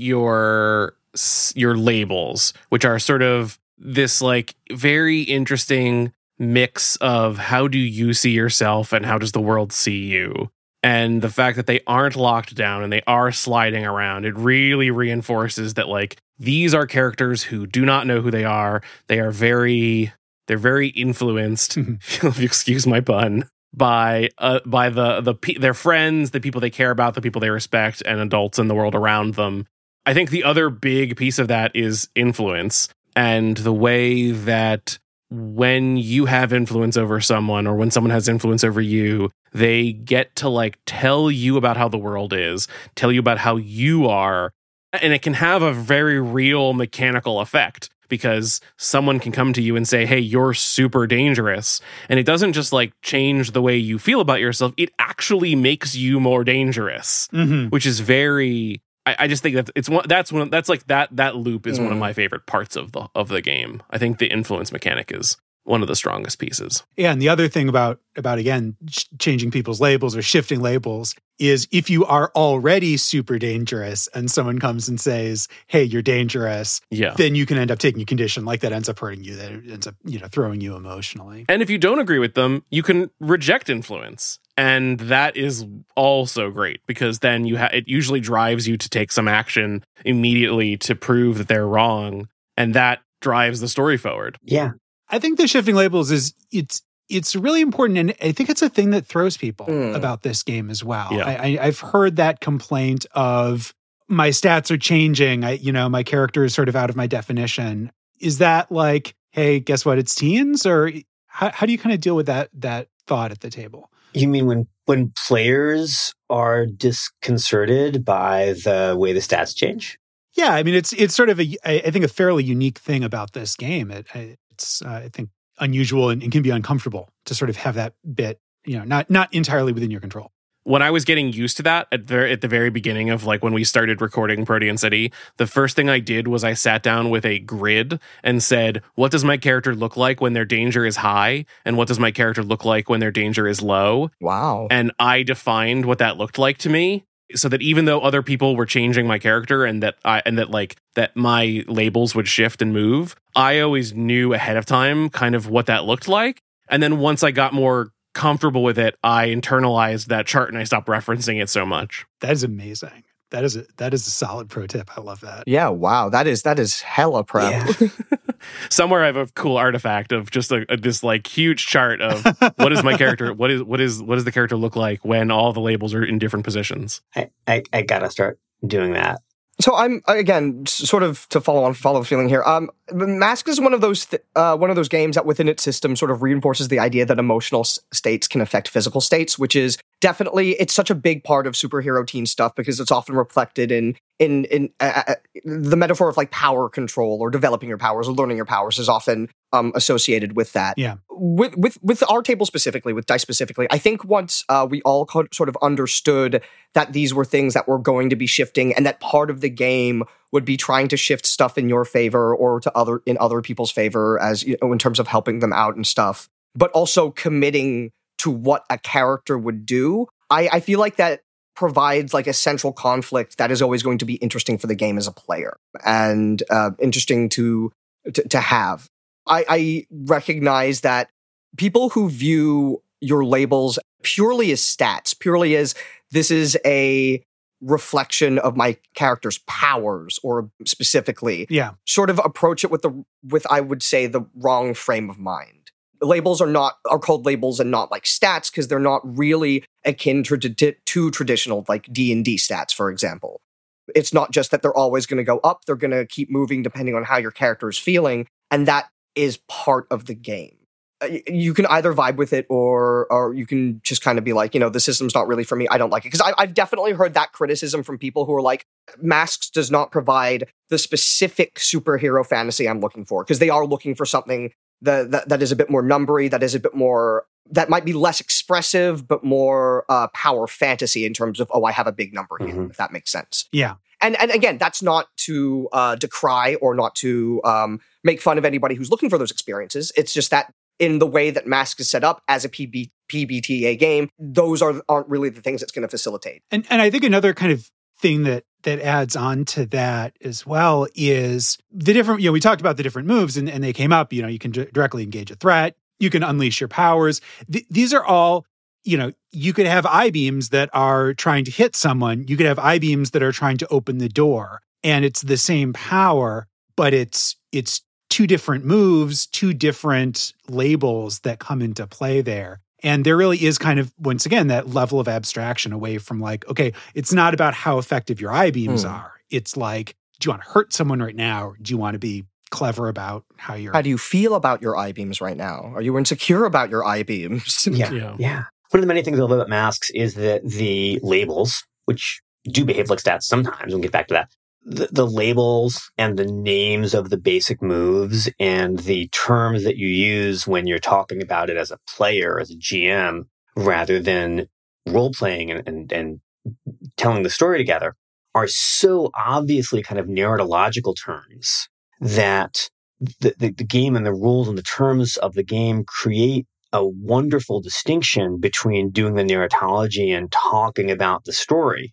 your your labels, which are sort of this like very interesting mix of how do you see yourself and how does the world see you? And the fact that they aren't locked down and they are sliding around, it really reinforces that like these are characters who do not know who they are. They are very They're very influenced, if you excuse my pun, by uh, by the the pe- their friends, the people they care about, the people they respect, and adults in the world around them. I think the other big piece of that is influence and the way that when you have influence over someone or when someone has influence over you, they get to like tell you about how the world is, tell you about how you are, and it can have a very real mechanical effect. Because someone can come to you and say, hey, you're super dangerous. And it doesn't just like change the way you feel about yourself. It actually makes you more dangerous, mm-hmm. which is very, I, I just think that it's one, that's one, that's like that, that loop is mm. one of my favorite parts of the, of the game. I think the influence mechanic is one of the strongest pieces. Yeah. And the other thing about, about again, ch- changing people's labels or shifting labels is if you are already super dangerous and someone comes and says, hey, you're dangerous, yeah. then you can end up taking a condition like that ends up hurting you, that ends up, you know, throwing you emotionally. And if you don't agree with them, you can reject influence. And that is also great because then you ha- it usually drives you to take some action immediately to prove that they're wrong. And that drives the story forward. Yeah. I think the shifting labels is it's it's really important, and I think it's a thing that throws people mm. about this game as well. Yeah. I, I, I've heard that complaint of my stats are changing. I, you know, my character is sort of out of my definition. Is that like, hey, guess what? It's teens, or how, how do you kind of deal with that that thought at the table? You mean when when players are disconcerted by the way the stats change? Yeah, I mean it's it's sort of a I think a fairly unique thing about this game. It, it's uh, I think unusual and, and can be uncomfortable to sort of have that bit, you know, not not entirely within your control. When I was getting used to that at the, at the very beginning of like when we started recording Protean City, the first thing I did was I sat down with a grid and said, what does my character look like when their danger is high? And what does my character look like when their danger is low? Wow. And I defined what that looked like to me. So that even though other people were changing my character and that I and that like that my labels would shift and move, I always knew ahead of time kind of what that looked like. And then once I got more comfortable with it, I internalized that chart and I stopped referencing it so much. That is amazing. That is a, that is a solid pro tip. I love that. Yeah, wow. That is that is hella prep. Yeah. Somewhere I have a cool artifact of just a, a, this like huge chart of what is my character, what is what is what does the character look like when all the labels are in different positions. I, I, I gotta start doing that. So I'm again sort of to follow on follow the feeling here. Um, Mask is one of those th- uh, one of those games that within its system sort of reinforces the idea that emotional s- states can affect physical states, which is definitely it's such a big part of superhero teen stuff because it's often reflected in in in uh, uh, the metaphor of like power control or developing your powers or learning your powers is often um, associated with that. Yeah. With with with our table specifically, with dice specifically, I think once uh, we all co- sort of understood that these were things that were going to be shifting, and that part of the game would be trying to shift stuff in your favor or to other in other people's favor, as you know, in terms of helping them out and stuff, but also committing to what a character would do. I, I feel like that provides like a central conflict that is always going to be interesting for the game as a player and uh, interesting to, to to have. I, I recognize that people who view your labels purely as stats, purely as this is a reflection of my character's powers, or specifically, Yeah. sort of approach it with the with I would say the wrong frame of mind. Labels are not are called labels and not like stats because they're not really akin to, to, to traditional like D and D stats, for example. It's not just that they're always going to go up; they're going to keep moving depending on how your character is feeling, and that is part of the game. You can either vibe with it or or you can just kind of be like, you know, the system's not really for me. I don't like it. Because I've definitely heard that criticism from people who are like, Masks does not provide the specific superhero fantasy I'm looking for. Because they are looking for something that, that, that is a bit more numbery, that is a bit more, that might be less expressive, but more uh, power fantasy in terms of, oh, I have a big number here, Mm-hmm. if that makes sense. Yeah. And and again, that's not to uh, decry or not to um, make fun of anybody who's looking for those experiences. It's just that in the way that Mask is set up as a P B, P B T A game, those are, aren't really the things it's going to facilitate. And and I think another kind of thing that that adds on to that as well is the different, you know, we talked about the different moves and, and they came up, you know, you can d- directly engage a threat, you can unleash your powers. Th- these are all, you know, you could have I-beams that are trying to hit someone. You could have I-beams that are trying to open the door. And it's the same power, but it's it's two different moves, two different labels that come into play there. And there really is kind of, once again, that level of abstraction away from like, okay, it's not about how effective your I-beams Hmm. are. It's like, do you want to hurt someone right now? Or do you want to be clever about how you're... How do you feel about your I-beams right now? Are you insecure about your I-beams? Yeah, Yeah. yeah. One of the many things I love about Masks is that the labels, which do behave like stats sometimes, we'll get back to that, the, the labels and the names of the basic moves and the terms that you use when you're talking about it as a player, as a G M, rather than role-playing and, and, and telling the story together, are so obviously kind of narratological terms that the, the, the game and the rules and the terms of the game create a wonderful distinction between doing the narratology and talking about the story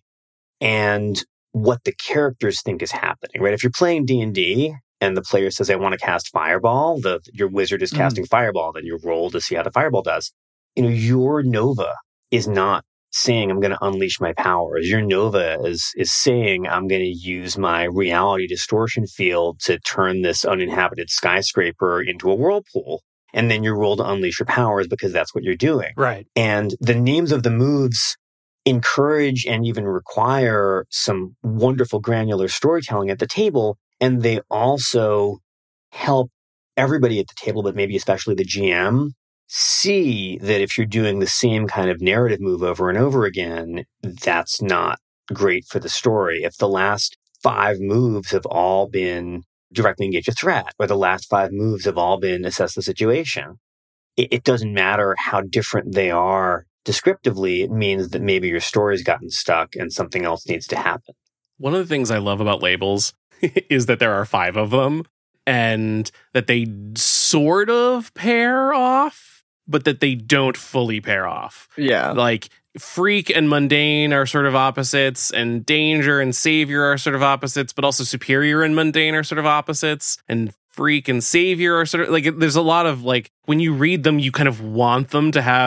and what the characters think is happening, right? If you're playing D and D and the player says, I want to cast Fireball, the your wizard is casting mm. Fireball, then you roll to see how the Fireball does. You know, your Nova is not saying, I'm going to unleash my powers. Your Nova is, is saying, I'm going to use my reality distortion field to turn this uninhabited skyscraper into a whirlpool. And then you roll to unleash your powers because that's what you're doing. Right. And the names of the moves encourage and even require some wonderful granular storytelling at the table. And they also help everybody at the table, but maybe especially the G M, see that if you're doing the same kind of narrative move over and over again, that's not great for the story. If the last five moves have all been directly engage a threat, or the last five moves have all been assess the situation, it, it doesn't matter how different they are descriptively. It means that maybe your story's gotten stuck and something else needs to happen. One of the things I love about labels is that there are five of them and that they sort of pair off, but that they don't fully pair off. Yeah. Like freak and mundane are sort of opposites, and danger and savior are sort of opposites, but also superior and mundane are sort of opposites, and freak and savior are sort of like, there's a lot of like, when you read them, you kind of want them to have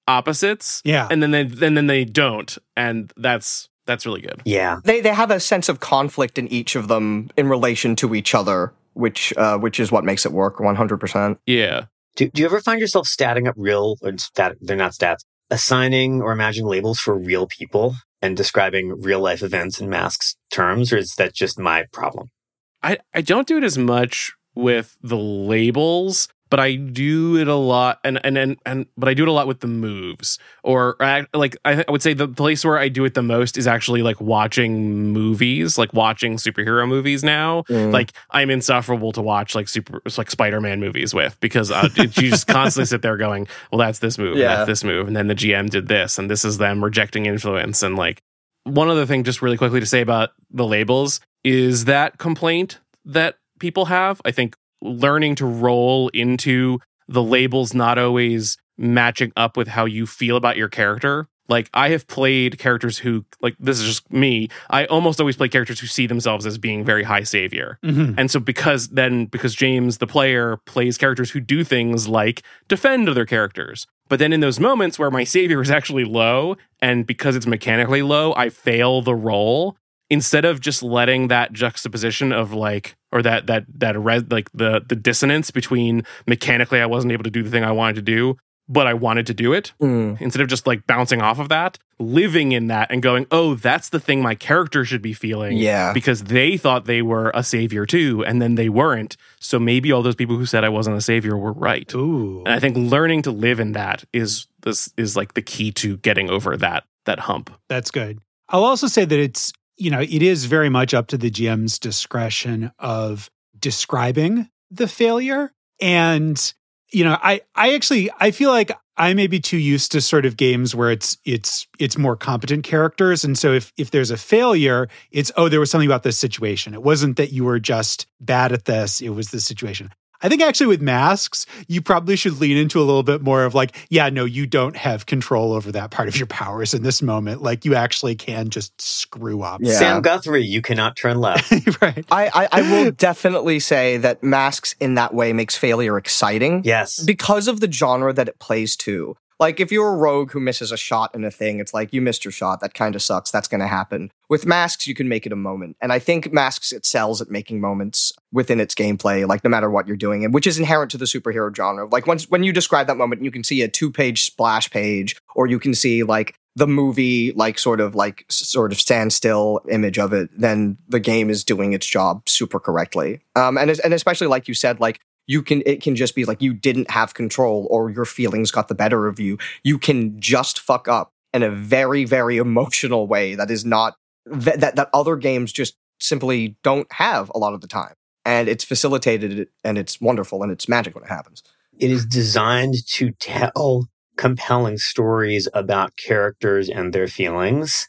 opposites. Yeah. And then they and then they don't. And that's that's really good. Yeah. They they have a sense of conflict in each of them in relation to each other, which uh, which is what makes it work one hundred percent. Yeah. Do, do you ever find yourself statting up real, or stat, they're not stats, assigning or imagining labels for real people and describing real life events in Mask's terms, or is that just my problem? I, I don't do it as much with the labels, but I do it a lot, and and and, and but I do it a lot with the moves. Or I, like I, I would say the place where I do it the most is actually like watching movies, like watching superhero movies now. Mm. Like I'm insufferable to watch like super like Spider-Man movies with, because uh, it, you just constantly sit there going, well, that's this move, Yeah. and that's this move, and then the G M did this, and this is them rejecting influence, and like one other thing, just really quickly to say about the labels, is that complaint that people have. I think learning to roll into the labels not always matching up with how you feel about your character. Like, I have played characters who, like, this is just me, I almost always play characters who see themselves as being very high savior. Mhm. And so because then, because James, the player, plays characters who do things like defend other characters. But then in those moments where my savior is actually low, and because it's mechanically low, I fail the roll, instead of just letting that juxtaposition of like, or that that that res, like the the dissonance between mechanically I wasn't able to do the thing I wanted to do, but I wanted to do it, Mm. instead of just like bouncing off of that, living in that and going, oh, that's the thing my character should be feeling. Yeah. Because they thought they were a savior too, and then they weren't. So maybe all those people who said I wasn't a savior were right. Ooh. And I think learning to live in that is this is like the key to getting over that that hump. That's good. I'll also say that it's, you know, it is very much up to the G M's discretion of describing the failure. And, you know, I, I actually, I feel like I may be too used to sort of games where it's, it's, it's more competent characters. And so if, if there's a failure, it's, oh, there was something about this situation. It wasn't that you were just bad at this. It was the situation. I think actually with Masks, you probably should lean into a little bit more of like, yeah, no, you don't have control over that part of your powers in this moment. Like, you actually can just screw up. Yeah. Sam Guthrie, you cannot turn left. Right. I, I, I will definitely say that Masks in that way makes failure exciting. Yes. Because of the genre that it plays to. Like, if you're a rogue who misses a shot in a thing, it's like, you missed your shot. That kind of sucks. That's going to happen. With Masks, you can make it a moment. And I think Masks excels at making moments within its gameplay, like, no matter what you're doing, and which is inherent to the superhero genre. Like, once when you describe that moment, you can see a two-page splash page, or you can see, like, the movie, like, sort of, like, sort of standstill image of it, then the game is doing its job super correctly. Um, and, and especially, like you said, like, you can, it can just be like you didn't have control or your feelings got the better of you. You can just fuck up in a very, very emotional way that is not, that, that, that other games just simply don't have a lot of the time. And it's facilitated and it's wonderful and it's magic when it happens. It is designed to tell compelling stories about characters and their feelings.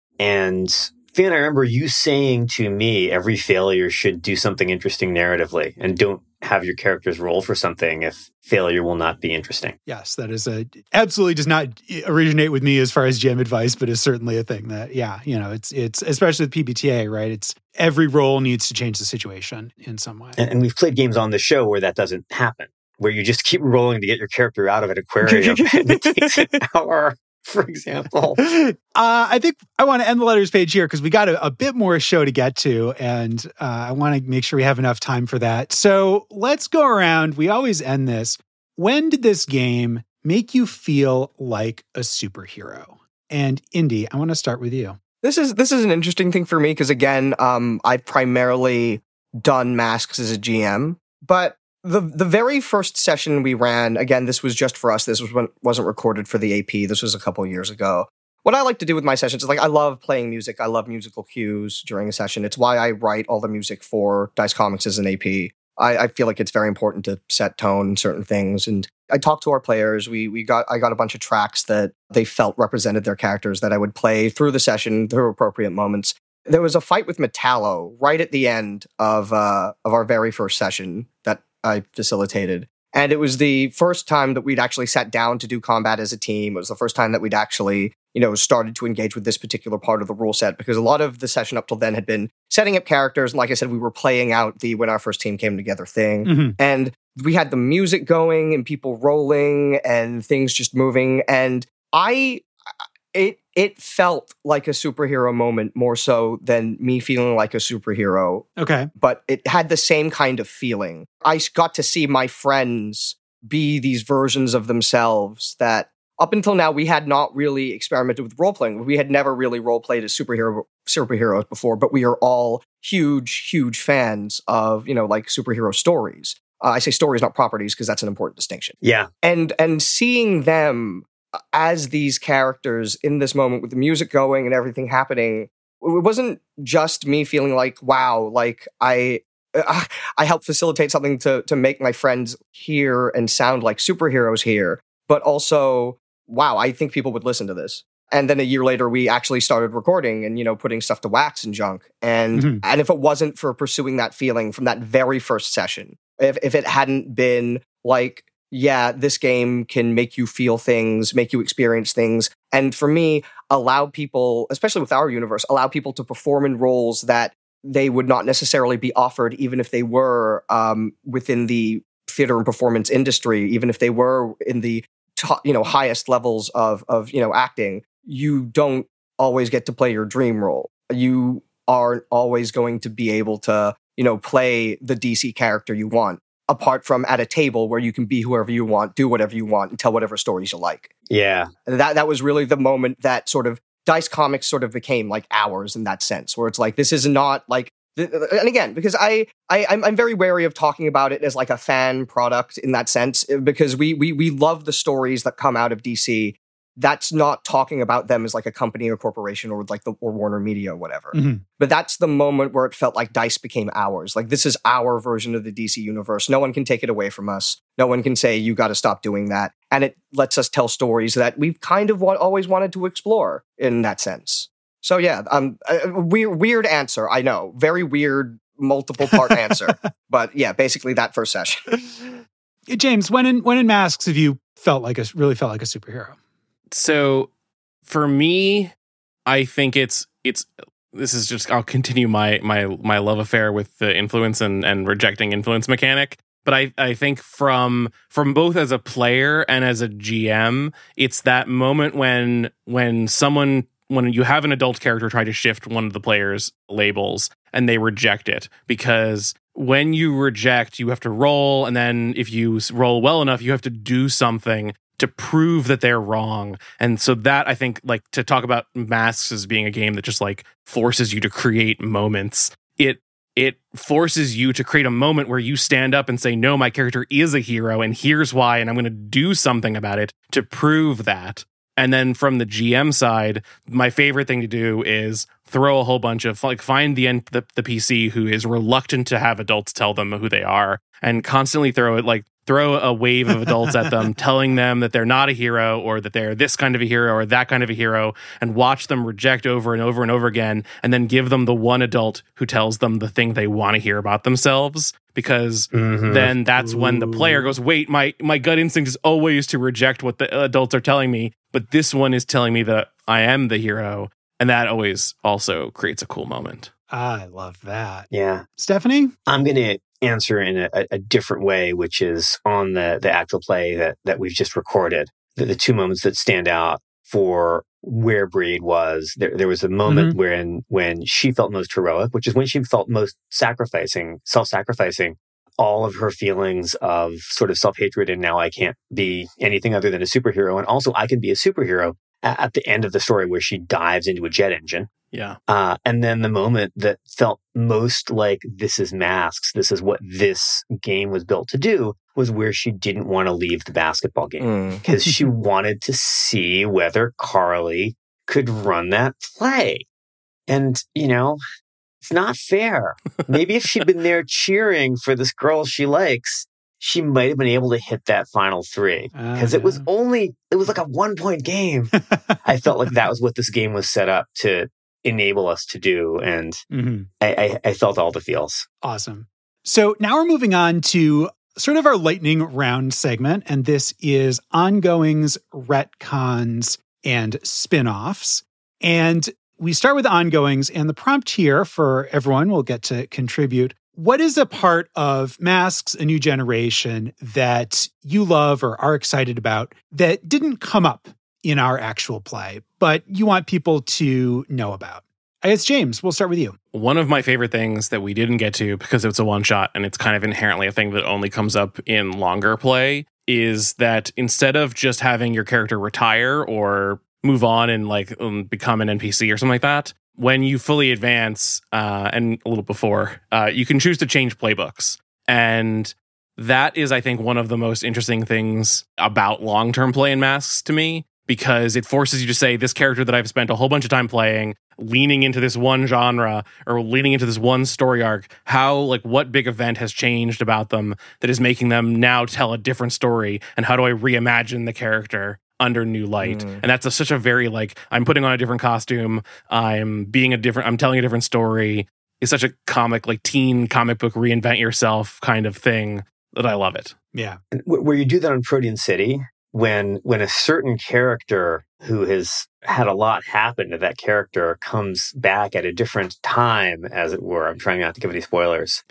And Finn, I remember you saying to me, every failure should do something interesting narratively, and don't have your characters roll for something if failure will not be interesting. Yes, that is a absolutely does not originate with me as far as G M advice, but is certainly a thing that, yeah, you know, it's it's especially with P B T A, right? It's every role needs to change the situation in some way. And, and we've played games on the show where that doesn't happen, where you just keep rolling to get your character out of an aquarium and it takes an hour, for example. Uh, I think I want to end the letters page here because we got a, a bit more show to get to, and uh, I want to make sure we have enough time for that. So let's go around. We always end this. When did this game make you feel like a superhero? And Indy, I want to start with you. This is this is an interesting thing for me because, again, um, I've primarily done Masks as a G M, but The the very first session we ran, again, this was just for us. This was when wasn't recorded for the A P. This was a couple years ago. What I like to do with my sessions is, like, I love playing music. I love musical cues during a session. It's why I write all the music for Dice Comics as an A P. I, I feel like it's very important to set tone in certain things. And I talked to our players. We we got I got a bunch of tracks that they felt represented their characters that I would play through the session through appropriate moments. There was a fight with Metallo right at the end of uh, of our very first session that I facilitated. And it was the first time that we'd actually sat down to do combat as a team. It was the first time that we'd actually, you know, started to engage with this particular part of the rule set, because a lot of the session up till then had been setting up characters. And like I said, we were playing out the when our first team came together thing. Mm-hmm. And we had the music going and people rolling and things just moving. And I, it, it felt like a superhero moment more so than me feeling like a superhero. Okay. But it had the same kind of feeling. I got to see my friends be these versions of themselves that up until now we had not really experimented with role-playing. We had never really role-played as superhero superheroes before, but we are all huge, huge fans of, you know, like superhero stories. Uh, I say stories, not properties, because that's an important distinction. Yeah. And and seeing them as these characters in this moment with the music going and everything happening, it wasn't just me feeling like, wow, like I I helped facilitate something to to make my friends hear and sound like superheroes here, but also, wow, I think people would listen to this. And then a year later, we actually started recording and, you know, putting stuff to wax and junk. And mm-hmm. and if it wasn't for pursuing that feeling from that very first session, if if it hadn't been like, yeah, this game can make you feel things, make you experience things. And for me, allow people, especially with our universe, allow people to perform in roles that they would not necessarily be offered, even if they were um, within the theater and performance industry, even if they were in the top, you know, highest levels of of you know acting. You don't always get to play your dream role. You aren't always going to be able to, you know, play the D C character you want, apart from at a table where you can be whoever you want, do whatever you want, and tell whatever stories you like. Yeah. And that that was really the moment that sort of Dice Comics sort of became like ours in that sense, where it's like, this is not like, and again, because I, I I'm, I'm very wary of talking about it as like a fan product in that sense, because we we we love the stories that come out of D C. That's not talking about them as like a company or corporation or like the or Warner Media or whatever. Mm-hmm. But that's the moment where it felt like Dice became ours. Like, this is our version of the D C universe. No one can take it away from us. No one can say, you got to stop doing that. And it lets us tell stories that we've kind of wa- always wanted to explore in that sense. So yeah, um, a weird, weird answer. I know. Very weird, multiple part answer. But yeah, basically that first session. James, when in, when in Masks have you felt like a, really felt like a superhero? So for me, I think it's it's this is just I'll continue my my my love affair with the influence and, and rejecting influence mechanic. But I, I think from from both as a player and as a G M, it's that moment when when someone when you have an adult character try to shift one of the players' labels and they reject it, because when you reject, you have to roll, and then if you roll well enough, you have to do something to prove that they're wrong. And so that, I think, like, to talk about Masks as being a game that just like forces you to create moments, it it forces you to create a moment where you stand up and say, no, my character is a hero, and here's why, and I'm going to do something about it to prove that. And then from the G M side, my favorite thing to do is throw a whole bunch of, like, find the, the the P C who is reluctant to have adults tell them who they are, and constantly throw it, like, throw a wave of adults at them, telling them that they're not a hero, or that they're this kind of a hero or that kind of a hero, and watch them reject over and over and over again, and then give them the one adult who tells them the thing they want to hear about themselves. Because mm-hmm. then that's Ooh. when the player goes, wait, my, my gut instinct is always to reject what the adults are telling me, but this one is telling me that I am the hero. And that always also creates a cool moment. I love that. Yeah. Stephanie? I'm going to answer in a, a different way, which is on the, the actual play that, that we've just recorded. The, the two moments that stand out for where Breed was, there, there was a moment mm-hmm. when, when she felt most heroic, which is when she felt most sacrificing, self-sacrificing. All of her feelings of sort of self-hatred and now I can't be anything other than a superhero. And also I can be a superhero at, at the end of the story where she dives into a jet engine. Yeah. Uh, and then the moment that felt most like this is Masks, this is what this game was built to do, was where she didn't want to leave the basketball game because mm. she wanted to see whether Carly could run that play. And, you know, it's not fair. Maybe if she'd been there cheering for this girl she likes, she might have been able to hit that final three because uh, it was only, it was like a one point game. I felt like that was what this game was set up to enable us to do. And mm-hmm. I, I, I felt all the feels. Awesome. So now we're moving on to sort of our lightning round segment. And this is ongoings, retcons, and spin-offs. And we start with ongoings, and the prompt here for everyone will get to contribute what is a part of Masks: A New Generation that you love or are excited about that didn't come up in our actual play, but you want people to know about? I guess, James, we'll start with you. One of my favorite things that we didn't get to because it's a one-shot and it's kind of inherently a thing that only comes up in longer play is that instead of just having your character retire or move on and like um, become an N P C or something like that, when you fully advance uh, and a little before, uh, you can choose to change playbooks. And that is, I think, one of the most interesting things about long-term play in Masks to me, because it forces you to say, this character that I've spent a whole bunch of time playing, leaning into this one genre or leaning into this one story arc, how, like, what big event has changed about them that is making them now tell a different story? And how do I reimagine the character under new light? Mm. And that's a, such a very, like, I'm putting on a different costume, I'm being a different, I'm telling a different story. It's such a comic, like, teen comic book reinvent yourself kind of thing that I love it. Yeah. Where you do that on Protean City, when when a certain character who has had a lot happen to that character comes back at a different time, as it were. I'm trying not to give any spoilers.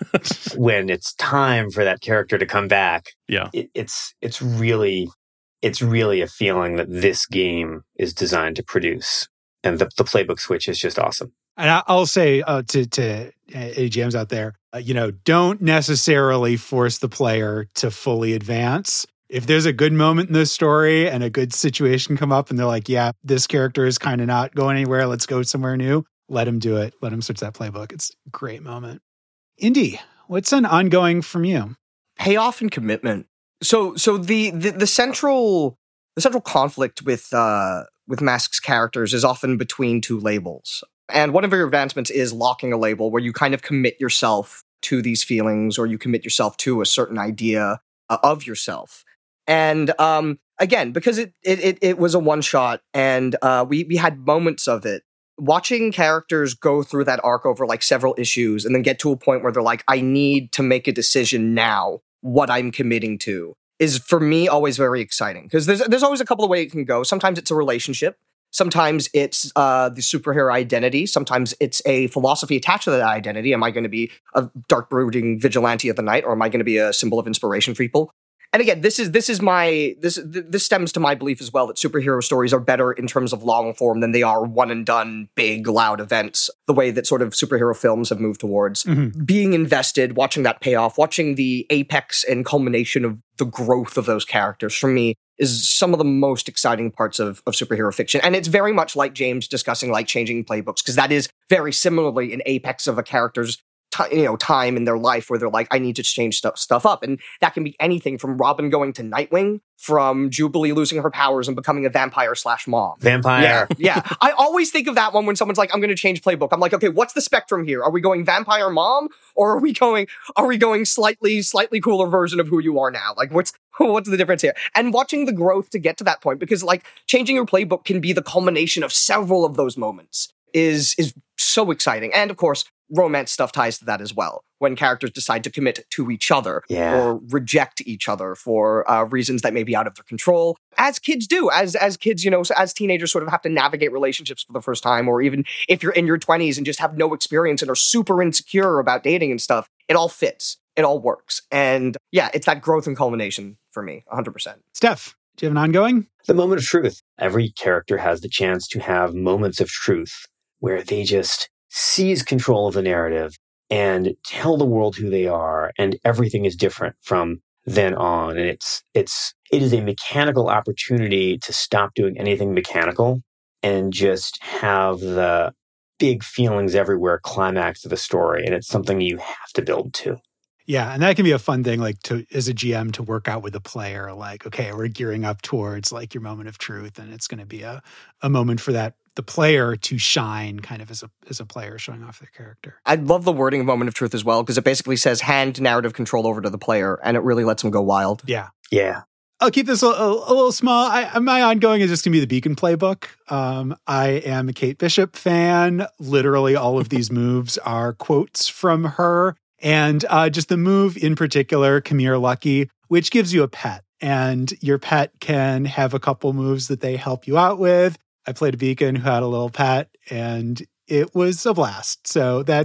When it's time for that character to come back, yeah, it, it's it's really it's really a feeling that this game is designed to produce, and the, the playbook switch is just awesome. And I'll say uh, to to any G Ms out there, uh, you know, don't necessarily force the player to fully advance. If there's a good moment in the story and a good situation come up and they're like, yeah, this character is kind of not going anywhere, let's go somewhere new, let him do it. Let him switch that playbook. It's a great moment. Indy, what's an ongoing from you? Payoff and commitment. So so the the, the central the central conflict with uh, with Masks characters is often between two labels. And one of your advancements is locking a label where you kind of commit yourself to these feelings, or you commit yourself to a certain idea uh, of yourself. And um, again, because it, it it was a one shot, and uh, we we had moments of it. Watching characters go through that arc over like several issues, and then get to a point where they're like, "I need to make a decision now. What I'm committing to," is for me always very exciting, because there's there's always a couple of ways it can go. Sometimes it's a relationship. Sometimes it's uh, the superhero identity. Sometimes it's a philosophy attached to that identity. Am I going to be a dark brooding vigilante of the night, or am I going to be a symbol of inspiration for people? And again, this is this is my this this stems to my belief as well that superhero stories are better in terms of long form than they are one and done, big, loud events. The way that sort of superhero films have moved towards mm-hmm. being invested, watching that payoff, watching the apex and culmination of the growth of those characters, for me, is some of the most exciting parts of, of superhero fiction. And it's very much like James discussing like changing playbooks, because that is very similarly an apex of a character's T- you know, time in their life where they're like, I need to change stuff stuff up. And that can be anything from Robin going to Nightwing, from Jubilee losing her powers and becoming a vampire slash mom. Vampire. Yeah, yeah. I always think of that one when someone's like, I'm going to change playbook. I'm like, okay, what's the spectrum here? Are we going vampire mom, or are we going, are we going slightly, slightly cooler version of who you are now? Like, what's, what's the difference here? And watching the growth to get to that point, because like changing your playbook can be the culmination of several of those moments, is, is so exciting. And of course, romance stuff ties to that as well, when characters decide to commit to each other yeah. or reject each other for uh, reasons that may be out of their control, as kids do, as as kids, you know, as teenagers sort of have to navigate relationships for the first time, or even if you're in your twenties and just have no experience and are super insecure about dating and stuff, it all fits, it all works. And yeah, it's that growth and culmination for me, one hundred percent. Steph, do you have an ongoing? The moment of truth. Every character has the chance to have moments of truth where they just seize control of the narrative and tell the world who they are, and everything is different from then on. And it's it's it is a mechanical opportunity to stop doing anything mechanical and just have the big feelings everywhere climax of the story. And it's something you have to build to. Yeah, and that can be a fun thing, like to as a G M to work out with a player. Like, okay, we're gearing up towards like your moment of truth, and it's going to be a a moment for that the player to shine, kind of as a as a player showing off their character. I love the wording of moment of truth as well, because it basically says hand narrative control over to the player, and it really lets them go wild. Yeah, yeah. I'll keep this a, a, a little small. I, my ongoing is just going to be the Beacon playbook. Um, I am a Kate Bishop fan. Literally, all of these moves are quotes from her. And uh, just the move in particular, Come Here Lucky, which gives you a pet. And your pet can have a couple moves that they help you out with. I played a Beacon who had a little pet, and it was a blast. So that's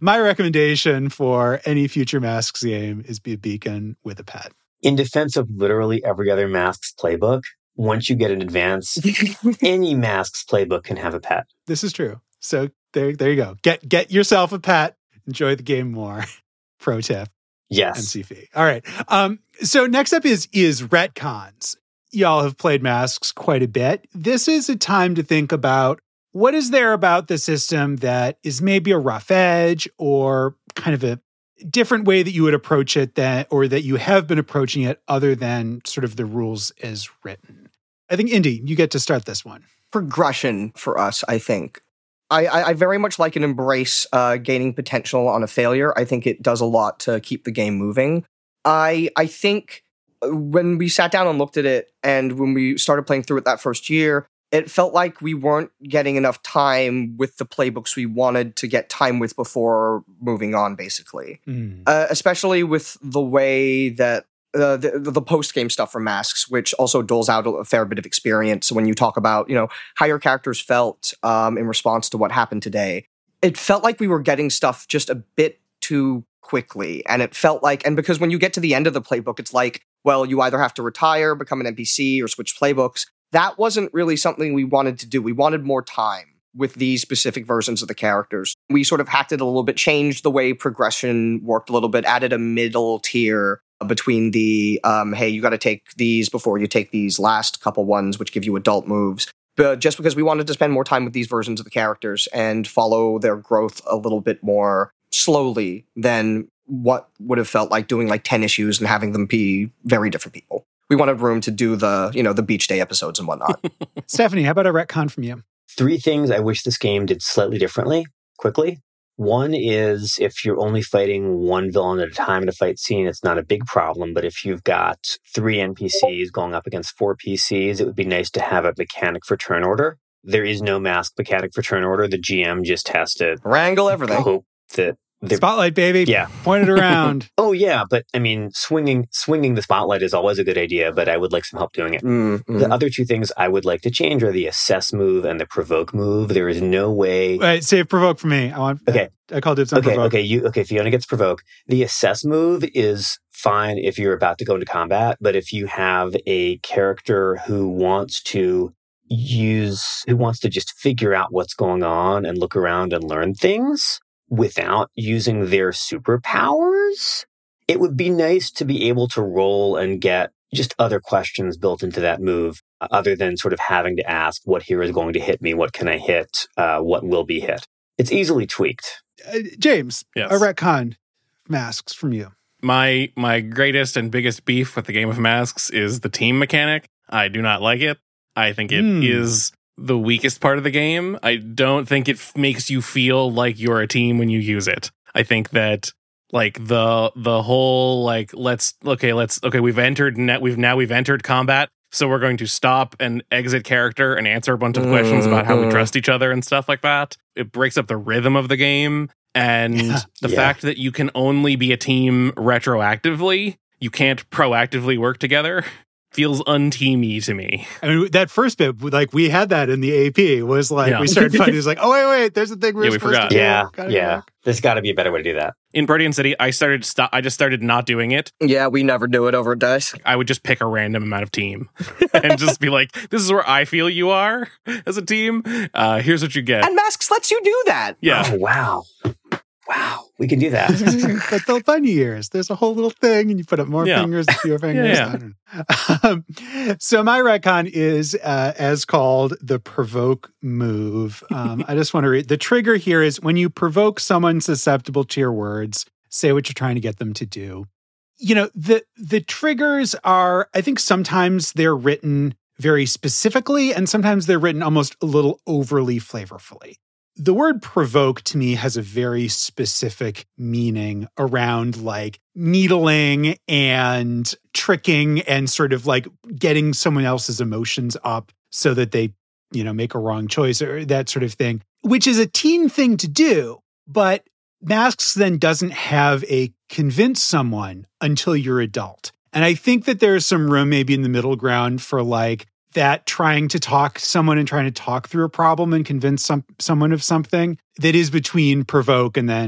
My recommendation for any future Masks game is be a beacon with a pet. In defense of literally every other Masks playbook, once you get an advance, any Masks playbook can have a pet. This is true. So there, there you go. Get get yourself a pet. Enjoy the game more. Pro tip. Yes. M C F. All right. Um, so next up is is retcons. Y'all have played Masks quite a bit. This is a time to think about what is there about the system that is maybe a rough edge or kind of a different way that you would approach it that, or that you have been approaching it other than sort of the rules as written. I think, Indy, you get to start this one. Progression for us, I think. I, I, I very much like and embrace uh, gaining potential on a failure. I think it does a lot to keep the game moving. I I think when we sat down and looked at it, and when we started playing through it that first year, it felt like we weren't getting enough time with the playbooks we wanted to get time with before moving on, basically. Mm. Uh, especially with the way that uh, the, the post-game stuff from Masks, which also doles out a fair bit of experience. So when you talk about, you know, how your characters felt um, in response to what happened today, it felt like we were getting stuff just a bit too quickly. And it felt like, and because when you get to the end of the playbook, it's like, well, you either have to retire, become an N P C, or switch playbooks. That wasn't really something we wanted to do. We wanted more time with these specific versions of the characters. We sort of hacked it a little bit, changed the way progression worked a little bit, added a middle tier between the, um, hey, you got to take these before you take these last couple ones, which give you adult moves. But just because we wanted to spend more time with these versions of the characters and follow their growth a little bit more slowly than what would have felt like doing like ten issues and having them be very different people. We wanted room to do the, you know, the beach day episodes and whatnot. Stephanie, how about a retcon from you? Three things I wish this game did slightly differently, quickly. One is if you're only fighting one villain at a time in a fight scene, it's not a big problem. But if you've got three N P Cs going up against four P Cs, it would be nice to have a mechanic for turn order. There is no mask mechanic for turn order. The G M just has to wrangle everything. Hope that spotlight, baby. Yeah. Point it around. Oh, yeah. But I mean, swinging swinging the spotlight is always a good idea, but I would like some help doing it. Mm-hmm. The other two things I would like to change are the assess move and the provoke move. There is no way. Wait, save provoke for me. I want. Okay. I called it on okay, provoke. Okay. You, okay. Fiona gets provoke. The assess move is fine if you're about to go into combat, but if you have a character who wants to use, who wants to just figure out what's going on and look around and learn things, without using their superpowers, it would be nice to be able to roll and get just other questions built into that move, uh, other than sort of having to ask what here is going to hit me, what can I hit, uh, what will be hit. It's easily tweaked. Uh, James, yes. A retcon Masks from you. My my greatest and biggest beef with the game of Masks is the team mechanic. I do not like it. I think it mm. is the weakest part of the game. I don't think it f- makes you feel like you're a team when you use it. I think that like the the whole like let's okay let's okay we've entered net we've now we've entered combat, so we're going to stop and exit character and answer a bunch of questions about how we trust each other and stuff like that. It breaks up the rhythm of the game, and yeah. the yeah. fact that you can only be a team retroactively, you can't proactively work together, feels unteamy to me. I mean, that first bit, like we had that in the A P, was like, yeah. we started fighting, it was like, oh, wait, wait, there's a thing we're yeah, we supposed forgot. to do. Yeah, Gotta yeah. work. There's got to be a better way to do that. In Guardian City, I started stop. I just started not doing it. Yeah, we never do it over dice. I would just pick a random amount of team and just be like, this is where I feel you are as a team. Uh, here's what you get. And Masks lets you do that. Yeah. Oh, wow. Wow, we can do that. But the funny years, there's a whole little thing, and you put up more yeah. fingers, fewer fingers. yeah, yeah. Um, so my retcon is uh, as called the provoke move. Um, I just want to read the trigger here is when you provoke someone susceptible to your words, say what you're trying to get them to do. You know, the the triggers are, I think sometimes they're written very specifically, and sometimes they're written almost a little overly flavorfully. The word provoke to me has a very specific meaning around like needling and tricking and sort of like getting someone else's emotions up so that they, you know, make a wrong choice or that sort of thing, which is a teen thing to do. But Masks then doesn't have a convince someone until you're adult. And I think that there's some room maybe in the middle ground for like, that trying to talk to someone and trying to talk through a problem and convince some someone of something that is between provoke and then,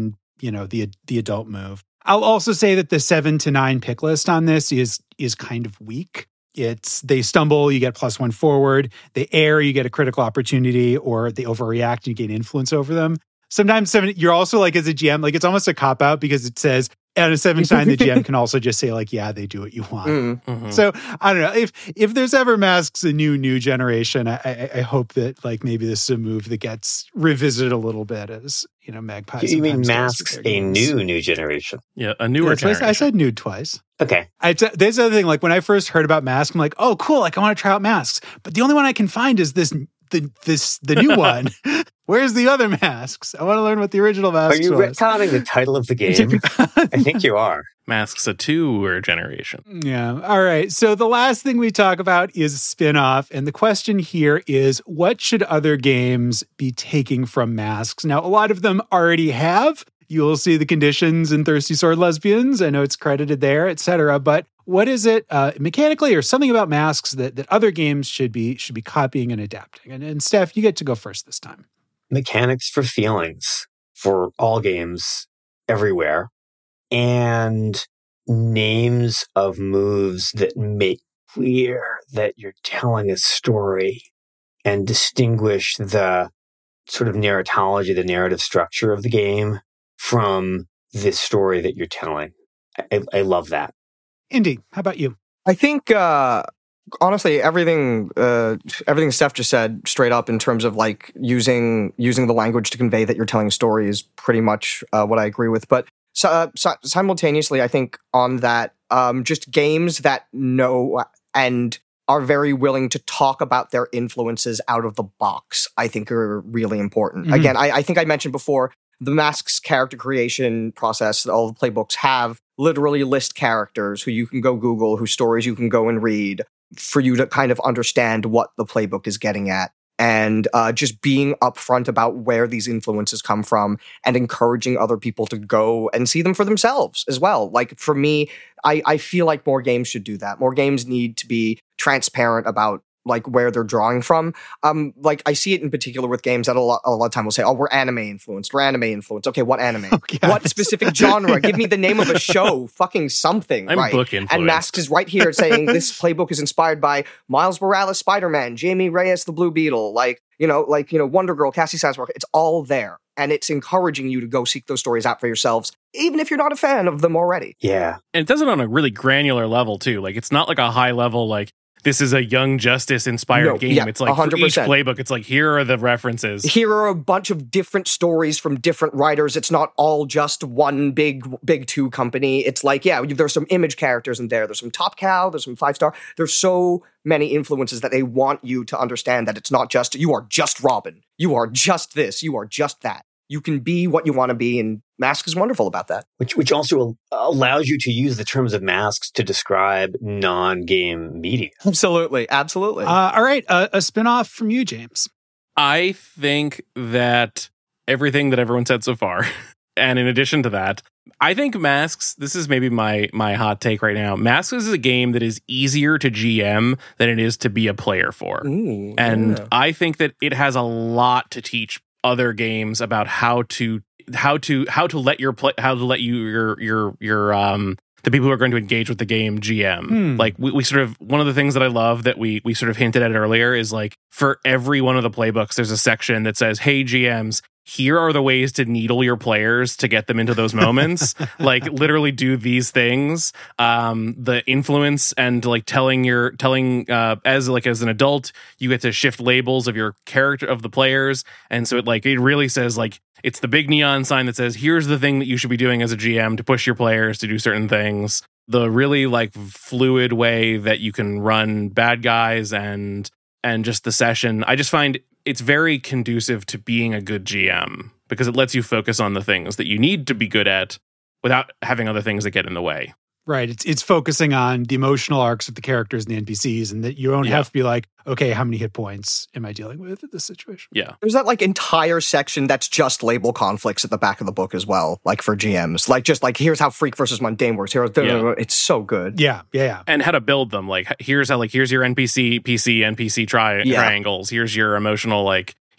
you know, the the adult move. I'll also say that the seven to nine pick list on this is is kind of weak. It's they stumble, you get plus one forward. They err, you get a critical opportunity, or they overreact and you gain influence over them. Sometimes seven, you're also like as a G M, like it's almost a cop out because it says on a seven to nine, the G M can also just say like, yeah, they do what you want. Mm-hmm. So I don't know if if there's ever Masks a new new generation, I, I, I hope that like maybe this is a move that gets revisited a little bit as you know Magpie. You mean sometimes does Masks with a their games. new new generation? Yeah, a newer That's what I said. generation. I said nude twice. Okay. I t- there's the other thing. Like when I first heard about Masks, I'm like, oh, cool. Like I want to try out Masks, but the only one I can find is this the this the new one. Where's the other Masks? I want to learn what the original Are Masks you was. retconning the title of the game? I think you are. Masks a two-er generation. Yeah. All right. So the last thing we talk about is spin-off. And the question here is, what should other games be taking from Masks? Now, a lot of them already have. You'll see the conditions in Thirsty Sword Lesbians. I know it's credited there, et cetera. But what is it uh, mechanically or something about Masks that, that other games should be should be copying and adapting? And, and Steph, you get to go first this time. Mechanics for feelings for all games everywhere, and names of moves that make clear that you're telling a story and distinguish the sort of narratology, the narrative structure of the game from this story that you're telling. I, I love that. Indy, how about you? I think, uh, honestly, everything, uh, everything Steph just said straight up in terms of like using using the language to convey that you're telling a story is pretty much uh, what I agree with. But so, uh, so simultaneously, I think on that, um, just games that know and are very willing to talk about their influences out of the box, I think are really important. Mm-hmm. Again, I, I think I mentioned before, the Masks character creation process that all the playbooks have literally list characters who you can go Google, whose stories you can go and read for you to kind of understand what the playbook is getting at. And uh, just being upfront about where these influences come from and encouraging other people to go and see them for themselves as well. Like for me, I, I feel like more games should do that. More games need to be transparent about like where they're drawing from. Um, like I see it in particular with games that a lot, a lot of time will say, oh, we're anime influenced, we're anime influenced. Okay, what anime? Oh, what specific genre? Give me the name of a show, fucking something. I'm right? book influenced. And Masks is right here saying this playbook is inspired by Miles Morales, Spider-Man, Jamie Reyes, the Blue Beetle, like, you know, like, you know, Wonder Girl, Cassie Sandsmark. It's all there. And it's encouraging you to go seek those stories out for yourselves, even if you're not a fan of them already. Yeah. And it does it on a really granular level, too. Like, it's not like a high level, like, this is a Young Justice inspired No, game. yeah, it's like one hundred percent. for each playbook, it's like, here are the references. Here are a bunch of different stories from different writers. It's not all just one big, big two company. It's like, yeah, there's some image characters in there. There's some Top Cow. There's some Five Star. There's so many influences that they want you to understand that it's not just, you are just Robin. You are just this. You are just that. You can be what you want to be, and Mask is wonderful about that. Which which also allows you to use the terms of Masks to describe non-game media. Absolutely. Absolutely. Uh, all right, uh, a spin-off from you, James. I think that everything that everyone said so far, and in addition to that, I think Masks, this is maybe my my hot take right now, Masks is a game that is easier to G M than it is to be a player for. Ooh, and yeah. I think that it has a lot to teach other games about how to how to how to let your play how to let you your your your um the people who are going to engage with the game G M. Hmm. Like we, we sort of one of the things that I love that we we sort of hinted at earlier is like for every one of the playbooks there's a section that says, hey G Ms, here are the ways to needle your players to get them into those moments. Like literally do these things. Um, the influence and like telling your telling uh, as like as an adult, you get to shift labels of your character of the players, and so it like it really says like it's the big neon sign that says here's the thing that you should be doing as a G M to push your players to do certain things. The really like fluid way that you can run bad guys and and just the session. I just find it's very conducive to being a good G M because it lets you focus on the things that you need to be good at without having other things that get in the way. Right. It's it's focusing on the emotional arcs of the characters and the N P Cs, and that you don't Yeah. have to be like, okay, how many hit points am I dealing with in this situation? Yeah. There's that like entire section that's just label conflicts at the back of the book as well, like for G Ms. Like just like here's how freak versus mundane works. Here, Yeah. it's so good. Yeah, yeah, yeah. And how to build them. Like here's how like here's your N P C, P C, N P C tri- Yeah. triangles. Here's your emotional like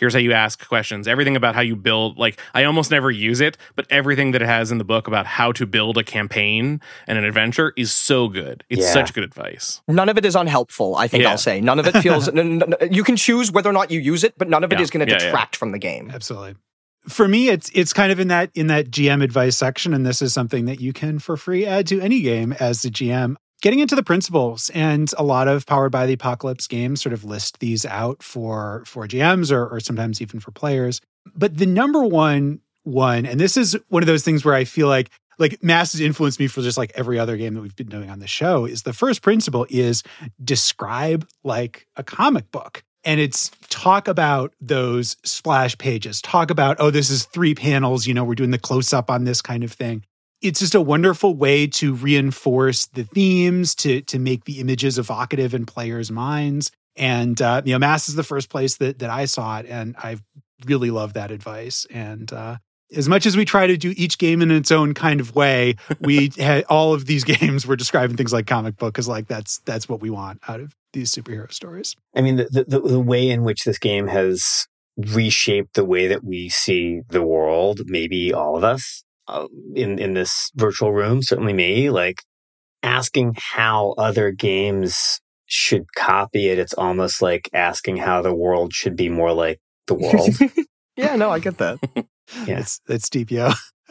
here's how you ask questions. Everything about how you build, like, I almost never use it, but everything that it has in the book about how to build a campaign and an adventure is so good. It's Yeah. such good advice. None of it is unhelpful, I think Yeah. I'll say. None of it feels... n- n- you can choose whether or not you use it, but none of it Yeah. is going to Yeah, yeah. detract from the game. Absolutely. For me, it's it's kind of in that in that G M advice section, and this is something that you can for free add to any game as the G M. Getting into the principles, and a lot of Powered by the Apocalypse games sort of list these out for for G Ms or, or sometimes even for players. But the number one one, and this is one of those things where I feel like like Mass has influenced me for just like every other game that we've been doing on the show, is the first principle is describe like a comic book. And it's talk about those splash pages, talk about, oh, this is three panels, you know, we're doing the close up on this kind of thing. It's just a wonderful way to reinforce the themes, to to make the images evocative in players' minds. And, uh, you know, Mass is the first place that that I saw it, and I really love that advice. And uh, as much as we try to do each game in its own kind of way, we had all of these games were describing things like comic book, because like that's that's what we want out of these superhero stories. I mean, the, the the way in which this game has reshaped the way that we see the world, maybe all of us uh, in in this virtual room, certainly me, like asking how other games should copy it. It's almost like asking how the world should be more like the world. Yeah, no, I get that. Yeah. That's, that's deep, yo.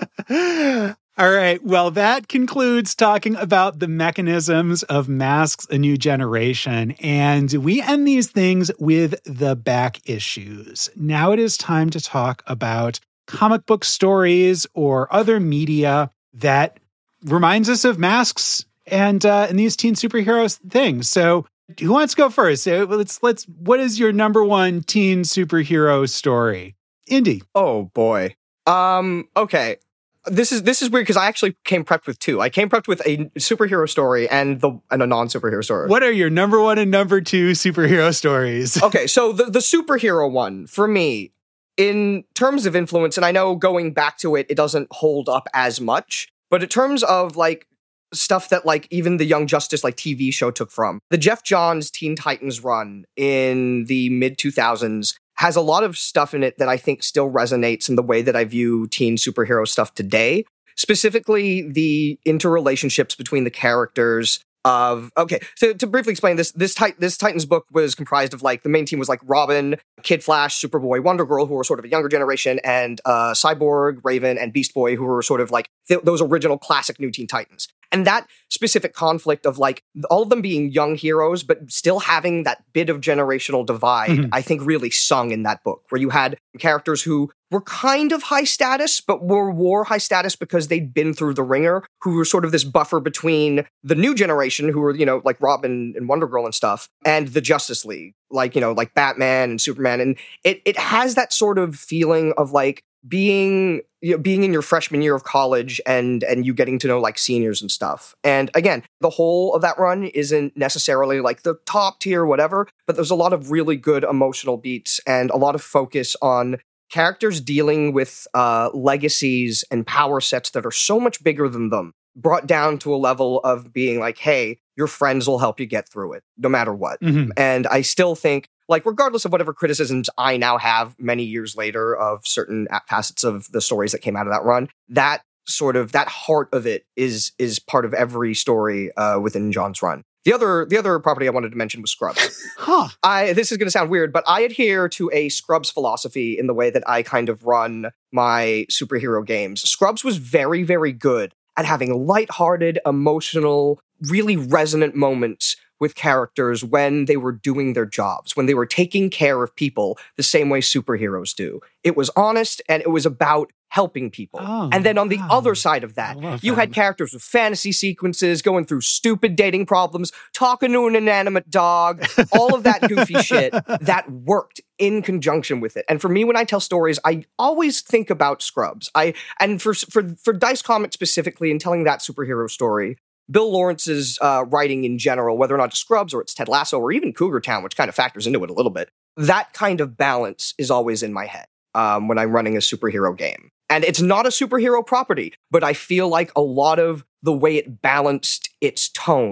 All right. Well, that concludes talking about the mechanisms of Masks: A New Generation. And we end these things with the back issues. Now it is time to talk about comic book stories or other media that reminds us of Masks and uh, and these teen superhero things. So who wants to go first? So let's let's. What is your number one teen superhero story? Indy. Oh boy. Um. Okay. This is this is weird because I actually came prepped with two. I came prepped with a superhero story and the and a non-superhero story. What are your number one and number two superhero stories? Okay, so the the superhero one for me, in terms of influence, and I know going back to it, it doesn't hold up as much, but in terms of like stuff that like even the Young Justice like T V show took from, the Jeff Johns Teen Titans run in the mid two thousands has a lot of stuff in it that I think still resonates in the way that I view teen superhero stuff today. Specifically, the interrelationships between the characters of, okay, so to briefly explain this, this, tit- this Titans book was comprised of like, the main team was like Robin, Kid Flash, Superboy, Wonder Girl, who were sort of a younger generation, and uh, Cyborg, Raven, and Beast Boy, who were sort of like th- those original classic New Teen Titans. And that specific conflict of like all of them being young heroes, but still having that bit of generational divide, mm-hmm. I think really sung in that book, where you had characters who were kind of high status, but were wore high status because they'd been through the ringer, who were sort of this buffer between the new generation, who were, you know, like Robin and Wonder Girl and stuff, and the Justice League, like, you know, like Batman and Superman. And it it has that sort of feeling of like being, you know, being in your freshman year of college and and you getting to know like seniors and stuff. And again, the whole of that run isn't necessarily like the top tier, whatever, but there's a lot of really good emotional beats and a lot of focus on characters dealing with uh, legacies and power sets that are so much bigger than them, brought down to a level of being like, hey, your friends will help you get through it, no matter what. Mm-hmm. And I still think, like, regardless of whatever criticisms I now have many years later of certain facets of the stories that came out of that run, that sort of, that heart of it is is part of every story uh, within John's run. The other the other property I wanted to mention was Scrubs. Huh. I this is going to sound weird, but I adhere to a Scrubs philosophy in the way that I kind of run my superhero games. Scrubs was very, very good at having lighthearted, emotional, really resonant moments with characters when they were doing their jobs, when they were taking care of people the same way superheroes do. It was honest, and it was about helping people. Oh, and then on the wow. other side of that, you that. had characters with fantasy sequences, going through stupid dating problems, talking to an inanimate dog, all of that goofy shit that worked in conjunction with it. And for me, when I tell stories, I always think about Scrubs. I and for for for Dice Comics specifically, in telling that superhero story, Bill Lawrence's uh, writing in general, whether or not it's Scrubs or it's Ted Lasso or even Cougar Town, which kind of factors into it a little bit, that kind of balance is always in my head um, when I'm running a superhero game. And it's not a superhero property, but I feel like a lot of the way it balanced its tone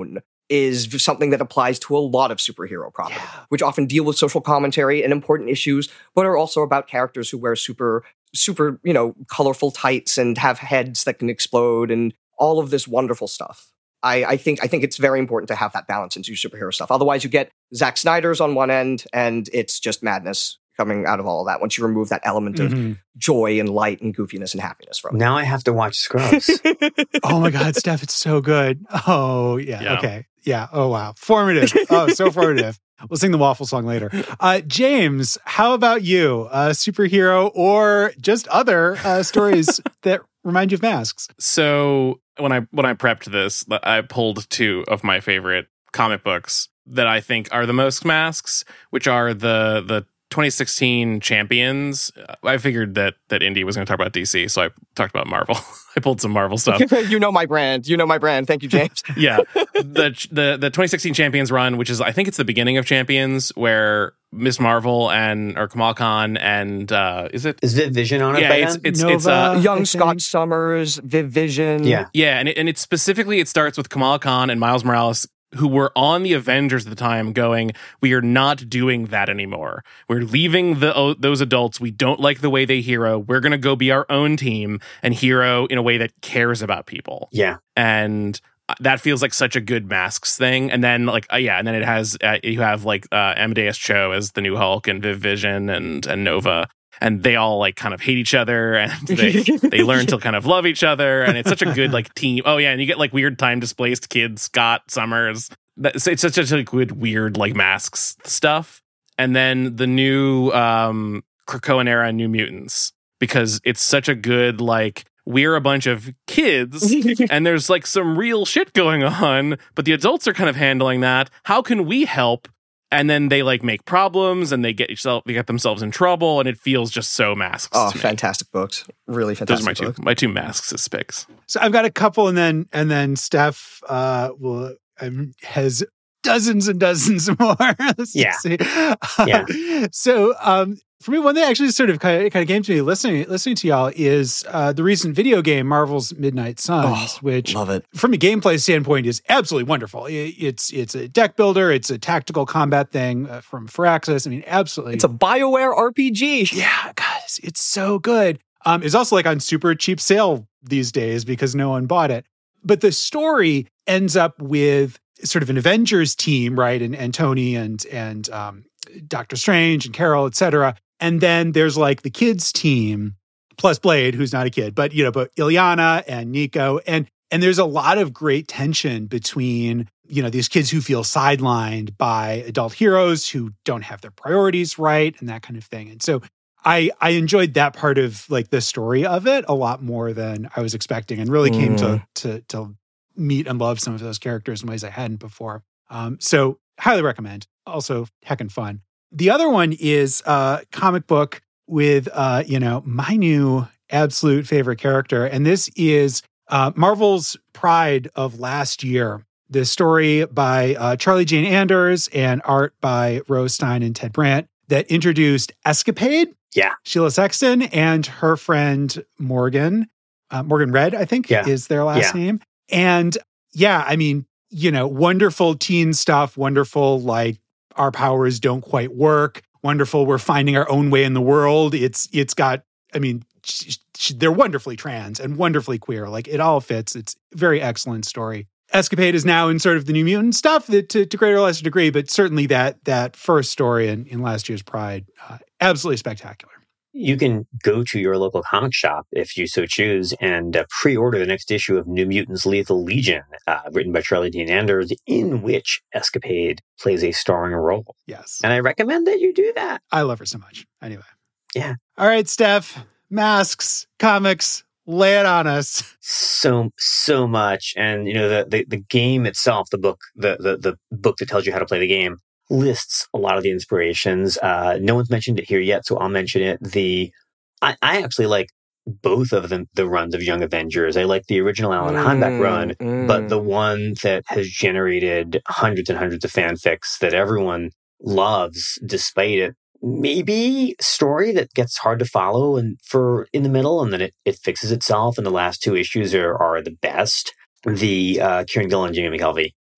is something that applies to a lot of superhero property, Yeah. which often deal with social commentary and important issues, but are also about characters who wear super, super, you know, colorful tights and have heads that can explode and all of this wonderful stuff. I, I think I think it's very important to have that balance into superhero stuff. Otherwise, you get Zack Snyder's on one end, and it's just madness coming out of all of that once you remove that element of Mhm. joy and light and goofiness and happiness from it. Now I have to watch Scrubs. Oh my God, Steph, it's so good. Oh, yeah. Yeah. Okay. Yeah. Oh, wow. Formative. Oh, so formative. We'll sing the waffle song later. Uh, James, how about you? A superhero or just other uh, stories that remind you of masks? So when I when I prepped this, I pulled two of my favorite comic books that I think are the most masks, which are the the twenty sixteen Champions. I figured that that Indy was going to talk about D C, so I talked about Marvel. I pulled some Marvel stuff. You know my brand. You know my brand. Thank you, James. Yeah, the the the twenty sixteen Champions run, which is I think it's the beginning of Champions, where Miss Marvel and or Kamal Khan and uh, is it? Is Viv Vision on it Yeah, by it's then? it's Nova. it's uh, Young I Scott think- Summers, Viv Vision. Yeah. yeah, and it, and it specifically it starts with Kamal Khan and Miles Morales, who were on the Avengers at the time, going, "We are not doing that anymore. We're leaving the oh, those adults. We don't like the way they hero. We're going to go be our own team and hero in a way that cares about people." Yeah. And that feels like such a good masks thing. And then like uh, yeah, and then it has uh, you have like uh, Amadeus Cho as the new Hulk and Viv Vision and and Nova. And they all like kind of hate each other, and they they learn to kind of love each other, and it's such a good like team. Oh yeah, and you get like weird time displaced kids, Scott Summers. That's, it's such a good weird like masks stuff. And then the new um, Krakoan era New Mutants, because it's such a good like we're a bunch of kids, and there's like some real shit going on, but the adults are kind of handling that. How can we help? And then they like make problems, and they get yourself, they get themselves in trouble, and it feels just so masks. Oh, to me. fantastic books! Really Those fantastic are my two, books. my two masks as picks. So I've got a couple, and then and then Steph uh, will um, has dozens and dozens more. Let's Yeah. see. Yeah. So um, for me, one thing actually sort of kind of, kind of came to me listening listening to y'all is uh, the recent video game Marvel's Midnight Suns, Oh, which Love it. from a gameplay standpoint is absolutely wonderful. It- It's it's a deck builder. It's a tactical combat thing uh, from Firaxis. I mean, absolutely. It's a BioWare R P G. Yeah, guys, it's so good. Um, it's also like on super cheap sale these days because no one bought it. But the story ends up with sort of an Avengers team, right? And and Tony and and um, Doctor Strange and Carol, et cetera. And then there's like the kids team plus Blade, who's not a kid, but you know, but Ilyana and Nico, and and there's a lot of great tension between you know these kids who feel sidelined by adult heroes who don't have their priorities right and that kind of thing. And so I I enjoyed that part of like the story of it a lot more than I was expecting, and really came to to to meet and love some of those characters in ways I hadn't before. Um, so highly recommend. Also heckin' fun. The other one is a comic book with uh, you know my new absolute favorite character, and this is uh, Marvel's Pride of last year. This story by uh, Charlie Jane Anders and art by Rose Stein and Ted Brandt that introduced Escapade. Yeah. Sheila Sexton and her friend Morgan, uh, Morgan Red, I think Yeah. is their last Yeah. name. And yeah, I mean, you know, wonderful teen stuff, wonderful, like our powers don't quite work, wonderful, we're finding our own way in the world. It's, it's got, I mean, sh- sh- they're wonderfully trans and wonderfully queer. Like it all fits. It's a very excellent story. Escapade is now in sort of the New Mutant stuff that, to, to greater or lesser degree, but certainly that that first story in, in last year's Pride, uh, absolutely spectacular. You can go to your local comic shop if you so choose and uh, pre-order the next issue of New Mutants Lethal Legion, uh, written by Charlie Dean Anders, in which Escapade plays a starring role. Yes. And I recommend that you do that. I love her so much. Anyway. Yeah. All right, Steph, masks, comics, lay it on us. So, so much. And, you know, the, the, the game itself, the book, the, the, the book that tells you how to play the game, lists a lot of the inspirations. Uh, no one's mentioned it here yet, so I'll mention it. The I, I actually like both of them, the runs of Young Avengers. I like the original Alan Hanbeck run, mm. but the one that has generated hundreds and hundreds of fanfics that everyone loves, despite it maybe story that gets hard to follow and for in the middle, and then it, it fixes itself. And the last two issues are, are the best. The uh, Kieran Gillen and Jamie McKelvey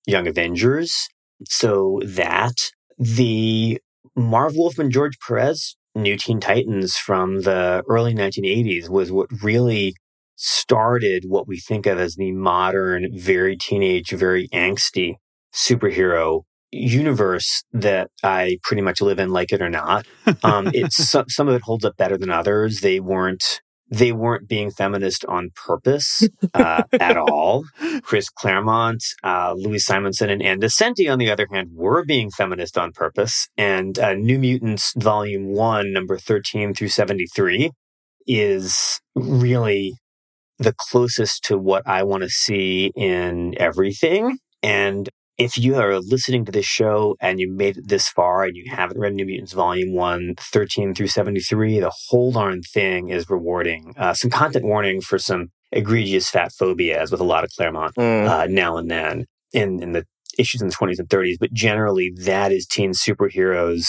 Young Avengers. So that the Marv Wolfman, George Perez New Teen Titans from the early nineteen eighties was what really started what we think of as the modern, very teenage, very angsty superhero universe that I pretty much live in, like it or not. Um, it's some, some of it holds up better than others. They weren't they weren't being feminist on purpose uh, at all. Chris Claremont, uh, Louis Simonson, and Ann Nocenti, on the other hand, were being feminist on purpose. And uh, New Mutants Volume One, number thirteen through seventy-three, is really the closest to what I want to see in everything. And if you are listening to this show and you made it this far and you haven't read New Mutants Volume one, thirteen through seventy-three, the whole darn thing is rewarding. Uh, some content warning for some egregious fat phobia, as with a lot of Claremont mm. uh, now and then in, in the issues in the twenties and thirties. But generally, that is teen superheroes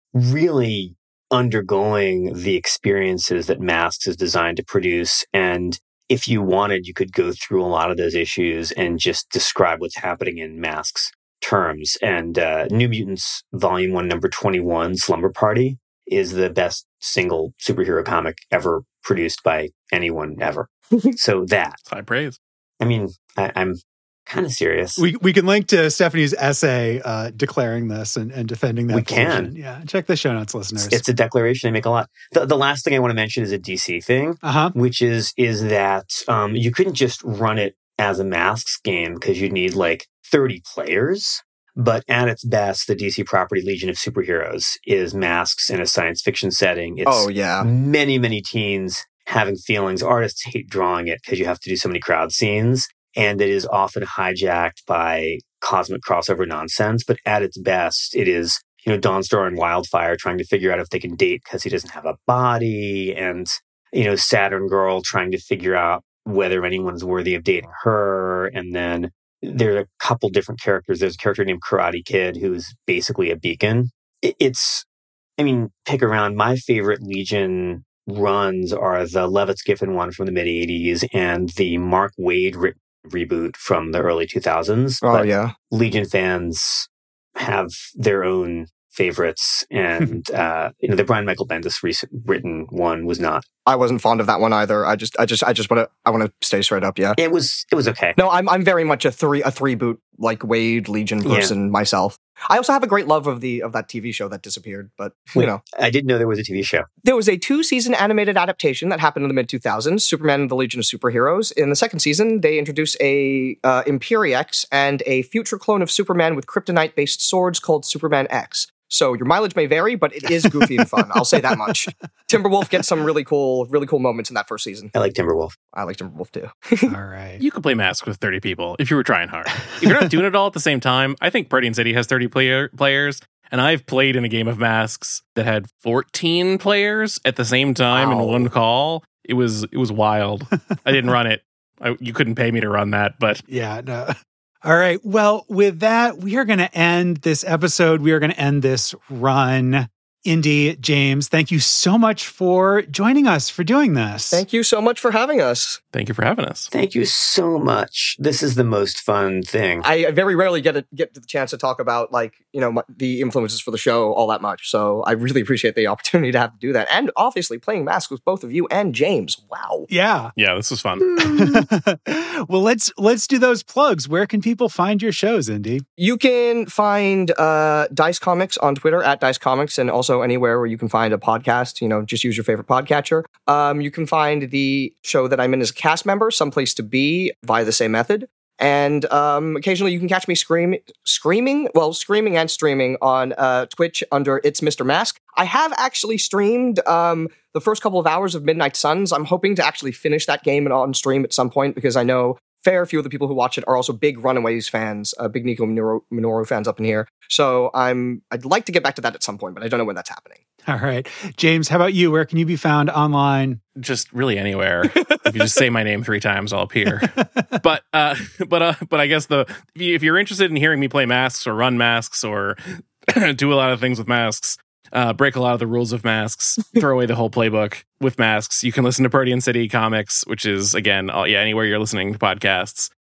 really undergoing the experiences that Masks is designed to produce. And if you wanted, you could go through a lot of those issues and just describe what's happening in Masks terms. And uh, New Mutants Volume one, number twenty-one, Slumber Party, is the best single superhero comic ever produced by anyone ever. So that. High praise. I mean, I, I'm kind of serious. We we can link to Stephanie's essay uh, declaring this and, and defending that. We position. can. Yeah, check the show notes, listeners. It's a declaration I make a lot. The, the last thing I want to mention is a D C thing, uh-huh. which is is that um, you couldn't just run it as a Masks game because you'd need like thirty players. But at its best, the D C property Legion of Superheroes is Masks in a science fiction setting. It's oh, yeah. many, many teens having feelings. Artists hate drawing it because you have to do so many crowd scenes. And it is often hijacked by cosmic crossover nonsense. But at its best, it is, you know, Dawnstar and Wildfire trying to figure out if they can date because he doesn't have a body. And, you know, Saturn Girl trying to figure out whether anyone's worthy of dating her. And then there are a couple different characters. There's a character named Karate Kid who's basically a beacon. It's, I mean, pick around. My favorite Legion runs are the Levitz Giffen one from the mid eighties and the Mark Waid written reboot from the early two thousands. Oh, but yeah. Legion fans have their own favorites. And, uh, you know, the Brian Michael Bendis recent written one was not. I wasn't fond of that one either. I just, I just, I just want to, I want to stay straight up. Yeah. It was, it was okay. No, I'm, I'm very much a three, a three boot, like Waid Legion person yeah. myself. I also have a great love of the of that T V show that disappeared, but you Wait, know, I didn't know there was a T V show. There was a two season animated adaptation that happened in the mid two thousands, Superman and the Legion of Superheroes. In the second season, they introduce a uh, Imperiex and a future clone of Superman with kryptonite based swords called Superman X. So your mileage may vary, but it is goofy and fun. I'll say that much. Timberwolf gets some really cool, really cool moments in that first season. I like Timberwolf. I like Timberwolf too. All right. You could play Mask with thirty people if you were trying hard. If you're not doing it all at the same time, I think Party City has thirty player, players. And I've played in a game of Masks that had fourteen players at the same time wow. in one call. It was it was wild. I didn't run it. I, you couldn't pay me to run that, but yeah, no. All right. Well, with that, we are going to end this episode. We are going to end this run. Indy, James, thank you so much for joining us, for doing this. Thank you so much for having us. Thank you for having us. Thank you so much. This is the most fun thing. I very rarely get a, get the chance to talk about, like, you know, my, the influences for the show all that much. So I really appreciate the opportunity to have to do that. And obviously playing Masks with both of you and James. Wow. Yeah. Yeah, this was fun. Well, let's let's do those plugs. Where can people find your shows, Indy? You can find uh, Dice Comics on Twitter at Dice Comics, and also anywhere where you can find a podcast. You know, just use your favorite podcatcher. Um, you can find the show that I'm in as a cast member, Someplace to Be, via the same method. And um, occasionally you can catch me scream, screaming, well, screaming and streaming on uh, Twitch under It's Mister Mask. I have actually streamed um, the first couple of hours of Midnight Suns. I'm hoping to actually finish that game on stream at some point because I know fair few of the people who watch it are also big Runaways fans, uh, big Nico Minoru, Minoru fans up in here. So I'm, I'd like to get back to that at some point, but I don't know when that's happening. All right. James, how about you? Where can you be found online? Just really anywhere. If you just say my name three times, I'll appear. But uh, but uh, but I guess the if you're interested in hearing me play Masks or run Masks or do a lot of things with Masks, uh, break a lot of the rules of Masks, throw away the whole playbook with Masks, you can listen to Protean City Comics, which is, again, all, yeah, anywhere you're listening to podcasts.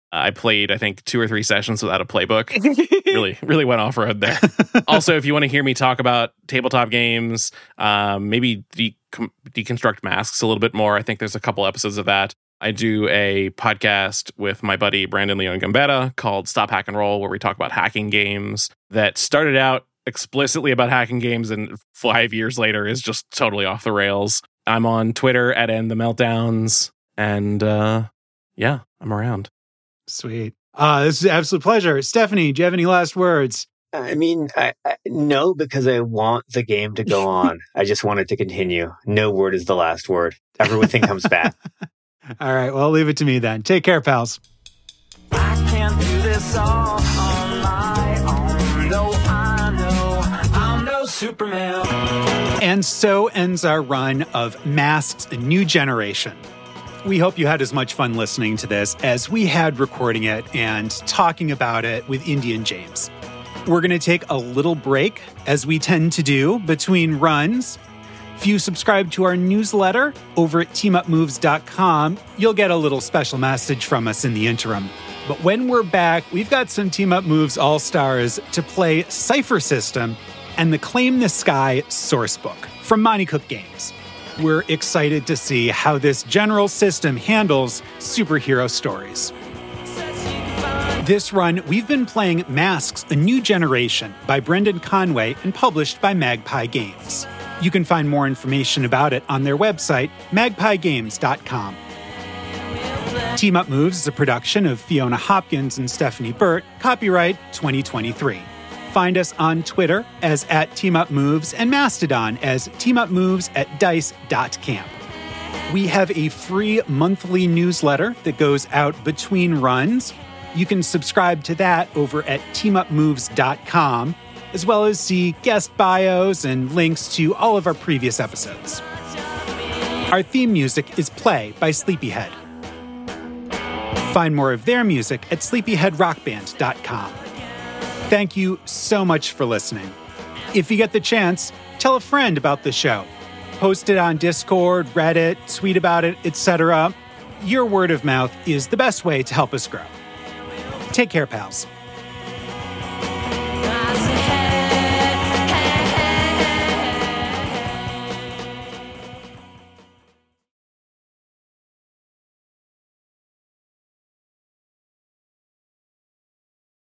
I played, I think, two or three sessions without a playbook. really, really went off road there. Also, if you want to hear me talk about tabletop games, um, maybe de- deconstruct masks a little bit more, I think there's a couple episodes of that. I do a podcast with my buddy Brandon Leon Gambetta called Stop Hack and Roll, where we talk about hacking games that started out explicitly about hacking games and five years later is just totally off the rails. I'm on Twitter at End the Meltdowns, and uh, yeah, I'm around. Sweet. Uh, this is an absolute pleasure. Stephanie, do you have any last words? I mean, I, I, no, because I want the game to go on. I just want it to continue. No word is the last word. Everything comes back. All right, well, leave it to me then. Take care, pals. I can't do this all on my own. No, I know I'm no Superman. And so ends our run of Masks: A New Generation. We hope you had as much fun listening to this as we had recording it and talking about it with Indy and James. We're going to take a little break, as we tend to do between runs. If you subscribe to our newsletter over at team up moves dot com, you'll get a little special message from us in the interim. But when we're back, we've got some Team Up Moves All-Stars to play Cypher System and the Claim the Sky sourcebook from Monte Cook Games. We're excited to see how this general system handles superhero stories. This run, we've been playing Masks: A New Generation by Brendan Conway and published by Magpie Games. You can find more information about it on their website, magpie games dot com. Team Up Moves is a production of Fiona Hopkins and Stephanie Burt, copyright twenty twenty-three. Find us on Twitter as at Team Up Moves and Mastodon as Team Up Moves at dice dot camp. We have a free monthly newsletter that goes out between runs. You can subscribe to that over at team up moves dot com, as well as see guest bios and links to all of our previous episodes. Our theme music is Play by Sleepyhead. Find more of their music at sleepyhead rock band dot com. Thank you so much for listening. If you get the chance, tell a friend about the show. Post it on Discord, Reddit, tweet about it, et cetera. Your word of mouth is the best way to help us grow. Take care, pals.